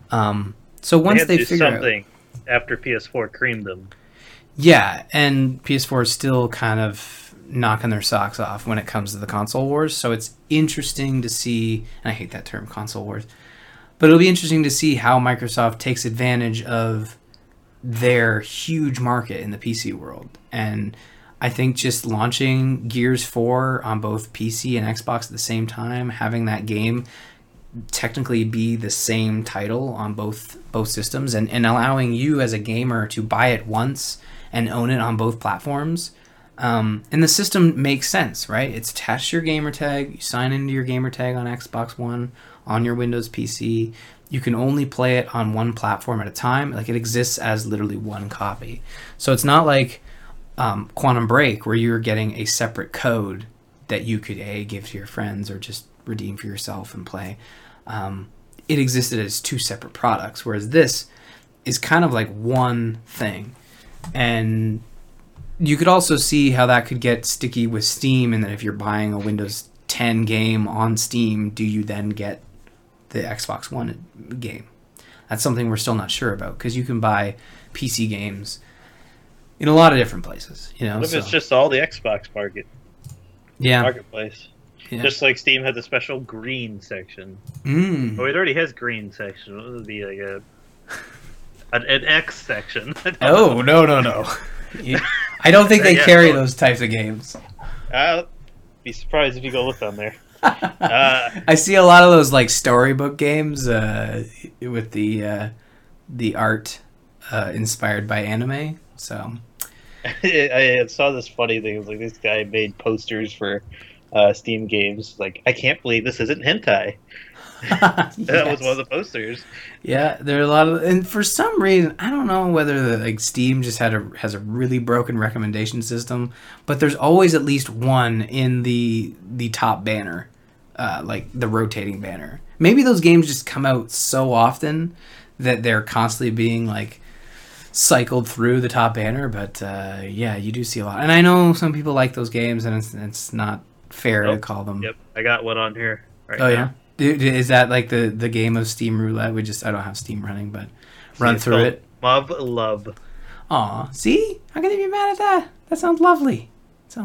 So once they figure something after PS4 creamed them. Yeah, and PS4 is still kind of knocking their socks off when it comes to the console wars. So it's interesting to see, and I hate that term, console wars, but it'll be interesting to see how Microsoft takes advantage of their huge market in the PC world. And I think just launching Gears 4 on both PC and Xbox at the same time, having that game technically be the same title on both systems, and allowing you as a gamer to buy it once and own it on both platforms. And the system makes sense, right? It's attached to your gamer tag. You sign into your gamer tag on Xbox One, on your Windows PC. You can only play it on one platform at a time. Like, it exists as literally one copy. So it's not like Quantum Break, where you're getting a separate code that you could give to your friends or just redeem for yourself and play. It existed as two separate products, whereas this is kind of like one thing. And you could also see how that could get sticky with Steam, and that if you're buying a Windows 10 game on Steam, do you then get the Xbox One game? That's something we're still not sure about, because you can buy PC games in a lot of different places. What if it's just all the Xbox marketplace? Yeah. Just like Steam had the special green section. Oh, it already has green section. It would be like an X section. Oh, no. I don't think they carry those types of games. I'll be surprised if you go look on there. I see a lot of those like storybook games with the art inspired by anime. So I saw this funny thing. It was like this guy made posters for Steam games. Like, I can't believe this isn't hentai. Yes. That was one of the posters. Yeah, there are a lot of, and for some reason, I don't know whether Steam just has a really broken recommendation system, but there's always at least one in the top banner, like the rotating banner. Maybe those games just come out so often that they're constantly being like cycled through the top banner. But yeah, you do see a lot, and I know some people like those games, and it's not fair to call them. Yep, I got one on here right now. Yeah. Is that like the game of Steam Roulette? I don't have Steam running, but run through it. Love, love. Aw, see? How can you be mad at that? That sounds lovely.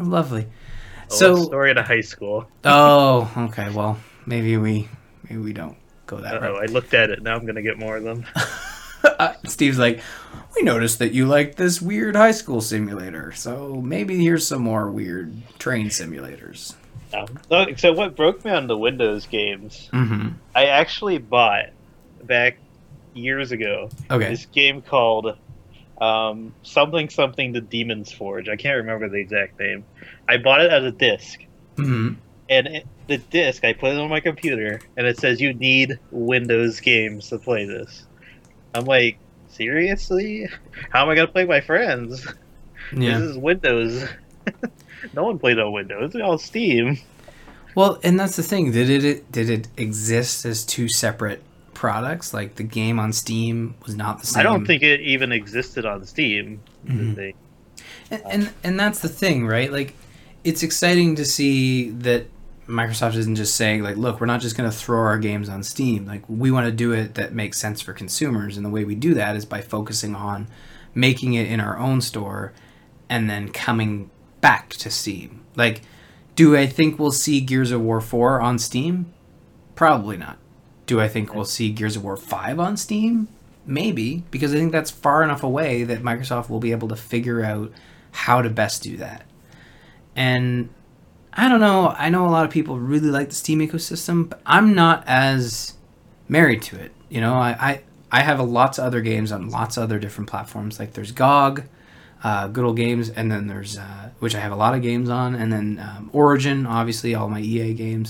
Story at a high school. Oh, okay. Well, maybe we don't go that route. I looked at it. Now I'm gonna get more of them. Steve's like, we noticed that you liked this weird high school simulator, so maybe here's some more weird train simulators. So what broke me on the Windows games, Mm-hmm. I actually bought back years ago Okay. this game called something something the Demon's Forge. I can't remember the exact name. I bought it as a disc, Mm-hmm. and the disc I put it on my computer, and it says you need Windows games to play this. I'm like, seriously? How am I gonna play with my friends? Yeah. This is Windows. No one played on Windows. It's all Steam. Well, and that's the thing. Did it exist as two separate products? Like the game on Steam was not the same. I don't think it even existed on Steam. Mhm. And that's the thing, right? Like, it's exciting to see that Microsoft isn't just saying like, look, we're not just going to throw our games on Steam. Like, we want to do it that makes sense for consumers, and the way we do that is by focusing on making it in our own store and then coming back to Steam. Like, do I think we'll see Gears of War 4 on Steam? Probably not. Do I think we'll see Gears of War 5 on Steam? Maybe, because I think that's far enough away that Microsoft will be able to figure out how to best do that. And I don't know, I know a lot of people really like the Steam ecosystem, but I'm not as married to it. You know, I have lots of other games on lots of other different platforms. Like there's GOG, Good Old Games, and then there's, which I have a lot of games on, and then Origin, obviously, all my EA games.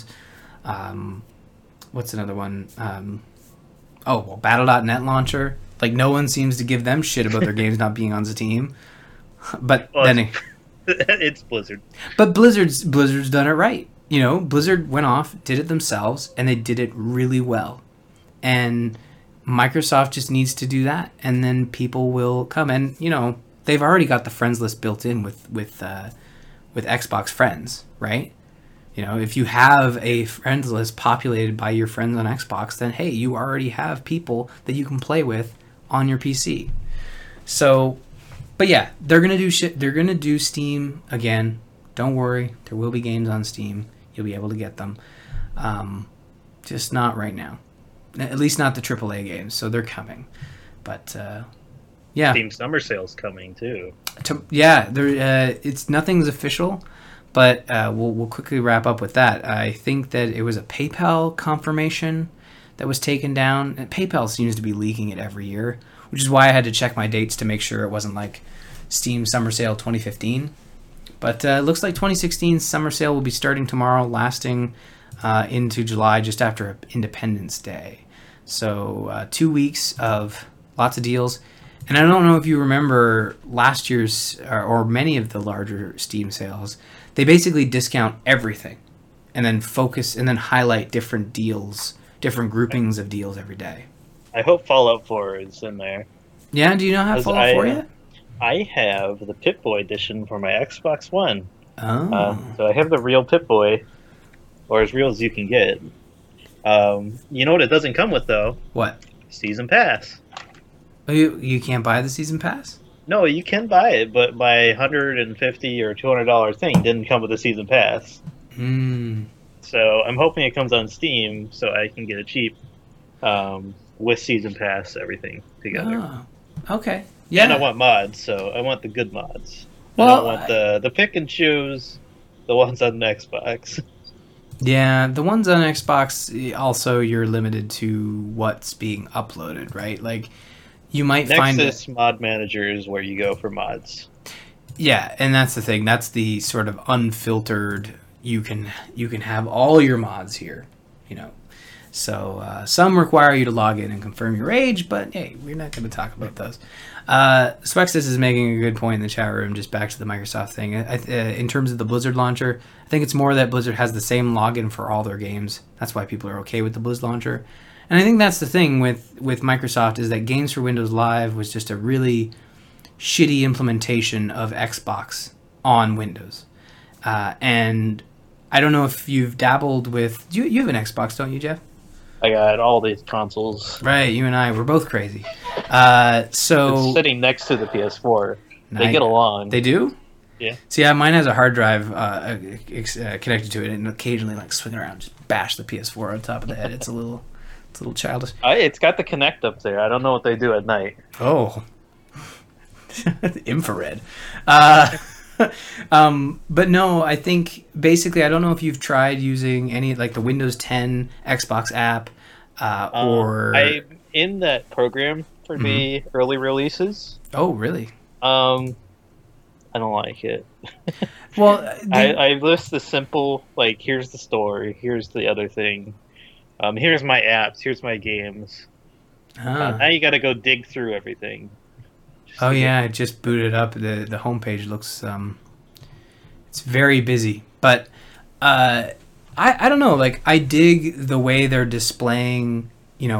What's another one? Battle.net launcher. Like, no one seems to give them shit about their games not being on Steam. But Well, then... it's Blizzard. But Blizzard's done it right. You know, Blizzard went off, did it themselves, and they did it really well. And Microsoft just needs to do that, and then people will come. And, you know, they've already got the friends list built in with Xbox friends, right? You know, if you have a friends list populated by your friends on Xbox, then hey, you already have people that you can play with on your PC. So, but yeah, they're gonna do shit. They're gonna do Steam again. Don't worry, there will be games on Steam. You'll be able to get them. Just not right now. At least not the AAA games. So they're coming. But yeah, Steam Summer Sale's coming too. It's nothing's official. But we'll quickly wrap up with that. I think that it was a PayPal confirmation that was taken down. And PayPal seems to be leaking it every year, which is why I had to check my dates to make sure it wasn't like Steam Summer Sale 2015. But it looks like 2016 Summer Sale will be starting tomorrow, lasting into July, just after Independence Day. So 2 weeks of lots of deals. And I don't know if you remember last year's, or many of the larger Steam sales, they basically discount everything and then focus and then highlight different deals, different groupings of deals every day. I hope Fallout 4 is in there. Yeah, do you not have Fallout 4 yet? I have the Pip-Boy edition for my Xbox One. Oh. So I have the real Pip-Boy, or as real as you can get. You know what it doesn't come with, though? What? Season Pass. Oh, you can't buy the Season Pass? No, you can buy it, but my $150 or $200 thing didn't come with a Season Pass. So I'm hoping it comes on Steam so I can get it cheap with Season Pass, everything together. Oh, okay. Yeah. And I want mods, so I want the good mods. Well, I don't want the pick and choose, the ones on the Xbox. Yeah, the ones on Xbox, also you're limited to what's being uploaded, right? Like, you might find Nexus Mod Manager is where you go for mods. Yeah, and that's the thing. That's the sort of unfiltered. You can have all your mods here, you know. So some require you to log in and confirm your age, but hey, we're not going to talk about those. Swexus is making a good point in the chat room. Just back to the Microsoft thing. In terms of the Blizzard launcher, I think it's more that Blizzard has the same login for all their games. That's why people are okay with the Blizz launcher. And I think that's the thing with Microsoft is that Games for Windows Live was just a really shitty implementation of Xbox on Windows. And I don't know if you've dabbled with... You have an Xbox, don't you, Jeff? I got all these consoles. Right, you and I, we're both crazy. So it's sitting next to the PS4. They get along. They do? Yeah. See, mine has a hard drive connected to it, and occasionally, like, swing around, just bash the PS4 on top of the head. It's a little childish. It's got the Kinect up there. I don't know what they do at night. Oh. Infrared. But no, I think basically I don't know if you've tried using any like the Windows 10 Xbox app or I'm in that program for the early releases. oh really? I don't like it. Well, I list the simple, like, here's the story, here's the other thing, here's my apps, here's my games. Now you got to go dig through everything. oh yeah, I just booted up. The homepage looks it's very busy, but I don't know. Like I dig the way they're displaying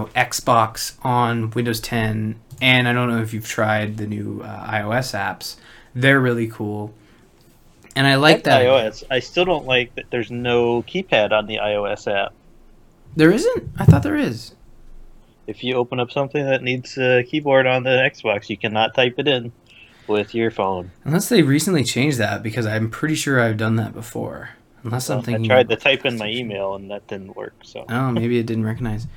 Xbox on Windows 10, and I don't know if you've tried the new iOS apps. They're really cool. And I like that. iOS. I still don't like that there's no keypad on the iOS app. There isn't? I thought there is. If you open up something that needs a keyboard on the Xbox, you cannot type it in with your phone. Unless they recently changed that, because I'm pretty sure I've done that before. Unless I'm thinking. I tried to type in my email and that didn't work. So. Oh, maybe it didn't recognize.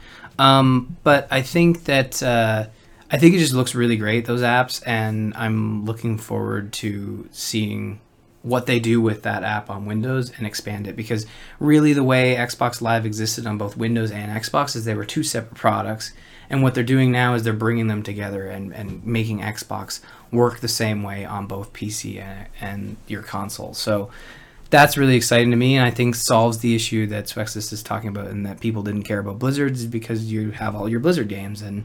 But I think that I think it just looks really great, those apps, and I'm looking forward to seeing what they do with that app on Windows and expand it, because really the way Xbox Live existed on both Windows and Xbox is they were two separate products, and what they're doing now is they're bringing them together and making Xbox work the same way on both PC and your console. So that's really exciting to me, and I think solves the issue that Swexus is talking about, and that people didn't care about Blizzards because you have all your Blizzard games, and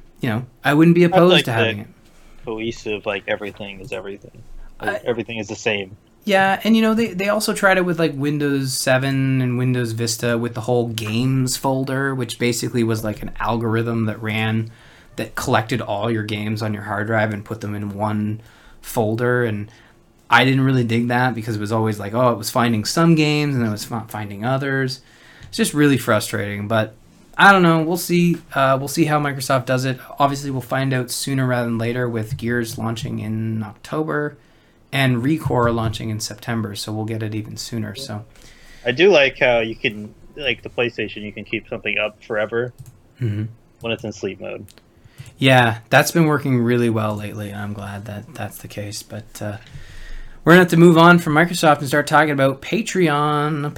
I wouldn't be opposed to having it. Cohesive, like everything is everything. Everything is the same. Yeah, and they also tried it with like Windows 7 and Windows Vista with the whole games folder, which basically was like an algorithm that collected all your games on your hard drive and put them in one folder. And I didn't really dig that because it was always like, it was finding some games and it was not finding others. It's just really frustrating, but I don't know. We'll see. We'll see how Microsoft does it. Obviously, we'll find out sooner rather than later with Gears launching in October and Recore launching in September, so we'll get it even sooner. So I do like how you can, like the PlayStation, you can keep something up forever when it's in sleep mode. Yeah, that's been working really well lately, and I'm glad that that's the case. But we're going to have to move on from Microsoft and start talking about Patreon,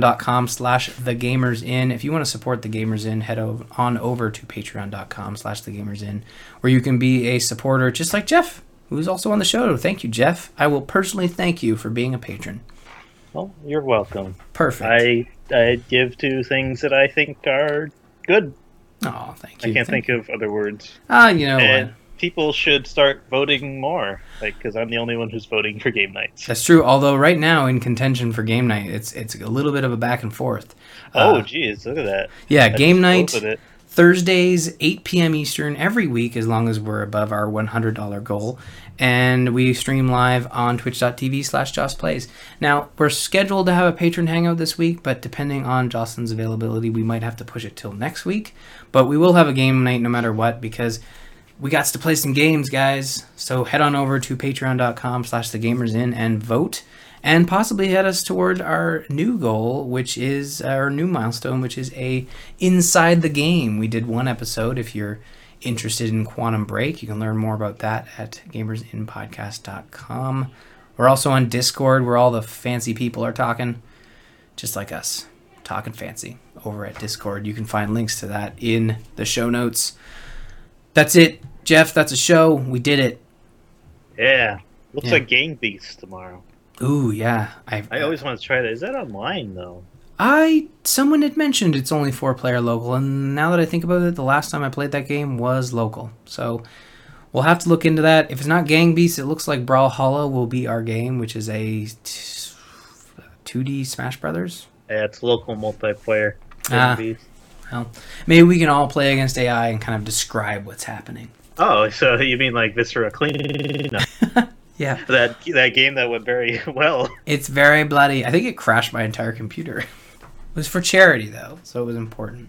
patreon.com/thegamersin. If you want to support The Gamers Inn, head on over to patreon.com/thegamersin, where you can be a supporter just like Jeff, who's also on the show. Thank you, Jeff. I will personally thank you for being a patron. Well, you're welcome. Perfect. I give to things that I think are good. Oh, thank you. I can't think of other words. And people should start voting more, because I'm the only one who's voting for game nights. That's true. Although right now in contention for game night, it's a little bit of a back and forth. Geez, look at that. Yeah, game night. Thursdays, 8 p.m. Eastern every week, as long as we're above our $100 goal. And we stream live on twitch.tv/JossPlays. Now, we're scheduled to have a patron hangout this week, but depending on Jocelyn's availability, we might have to push it till next week. But we will have a game night no matter what, because we got to play some games, guys. So head on over to patreon.com/thegamersin and vote. And possibly head us toward our new goal, which is our new milestone, which is a Inside the Game. We did one episode. If you're interested in Quantum Break, you can learn more about that at gamersinpodcast.com. We're also on Discord, where all the fancy people are talking, just like us, talking fancy over at Discord. You can find links to that in the show notes. That's it, Jeff. That's a show. We did it. Yeah. Looks like Gang Beasts tomorrow. Ooh, yeah. I always want to try that. Is that online, though? Someone had mentioned it's only 4-player local, and now that I think about it, the last time I played that game was local. So we'll have to look into that. If it's not Gang Beasts, it looks like Brawlhalla will be our game, which is a 2D Smash Brothers. Yeah, it's local multiplayer. Well, maybe we can all play against AI and kind of describe what's happening. Oh, so you mean like Viscera Clean? Yeah. That game that went very well. It's very bloody. I think it crashed my entire computer. It was for charity, though, so it was important.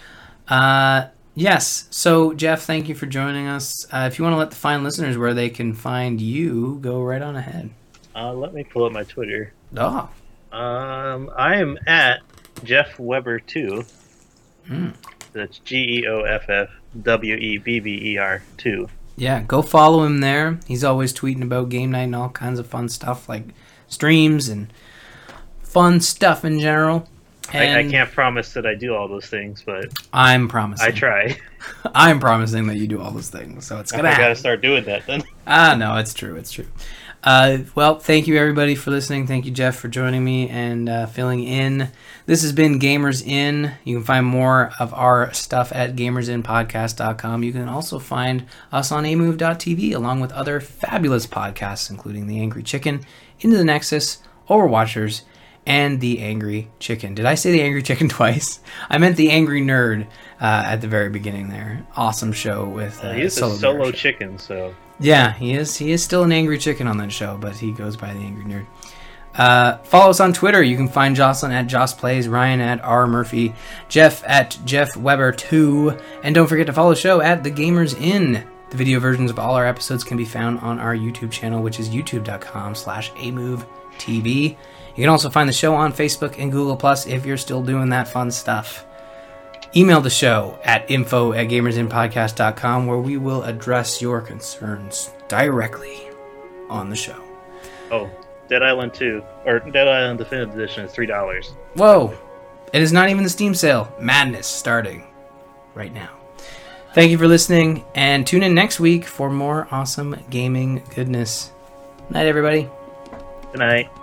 Yes. So, Jeff, thank you for joining us. If you want to let the fine listeners where they can find you, go right on ahead. Let me pull up my Twitter. Oh. I am at Jeff Weber 2. That's GeoffWebber 2. Yeah, go follow him there. He's always tweeting about game night and all kinds of fun stuff, like streams and fun stuff in general. And I can't promise that I do all those things, but I'm promising. I try. I'm promising that you do all those things, so it's gonna happen. I gotta start doing that then. No, it's true. It's true. Well, thank you everybody for listening. Thank you, Jeff, for joining me and filling in. This has been Gamers In. You can find more of our stuff at gamersinpodcast.com. You can also find us on amove.tv along with other fabulous podcasts, including The Angry Chicken, Into the Nexus, Overwatchers, and The Angry Chicken. Did I say The Angry Chicken twice? I meant The Angry Nerd at the very beginning there. Awesome show with he's a solo chicken, so... Yeah, he is. He is still an angry chicken on that show, but he goes by the Angry Nerd. Follow us on Twitter. You can find Jocelyn at Joss Plays, Ryan at R Murphy, Jeff at Jeff Weber 2, and don't forget to follow the show at The Gamers In. The video versions of all our episodes can be found on our YouTube channel, which is youtube.com/amovetv. You can also find the show on Facebook and Google Plus if you're still doing that fun stuff. Email the show at info@gamersinpodcast.com where we will address your concerns directly on the show. Oh, Dead Island 2, or Dead Island Definitive Edition is $3. Whoa! It is not even the Steam sale. Madness starting right now. Thank you for listening, and tune in next week for more awesome gaming goodness. Night, everybody. Good night.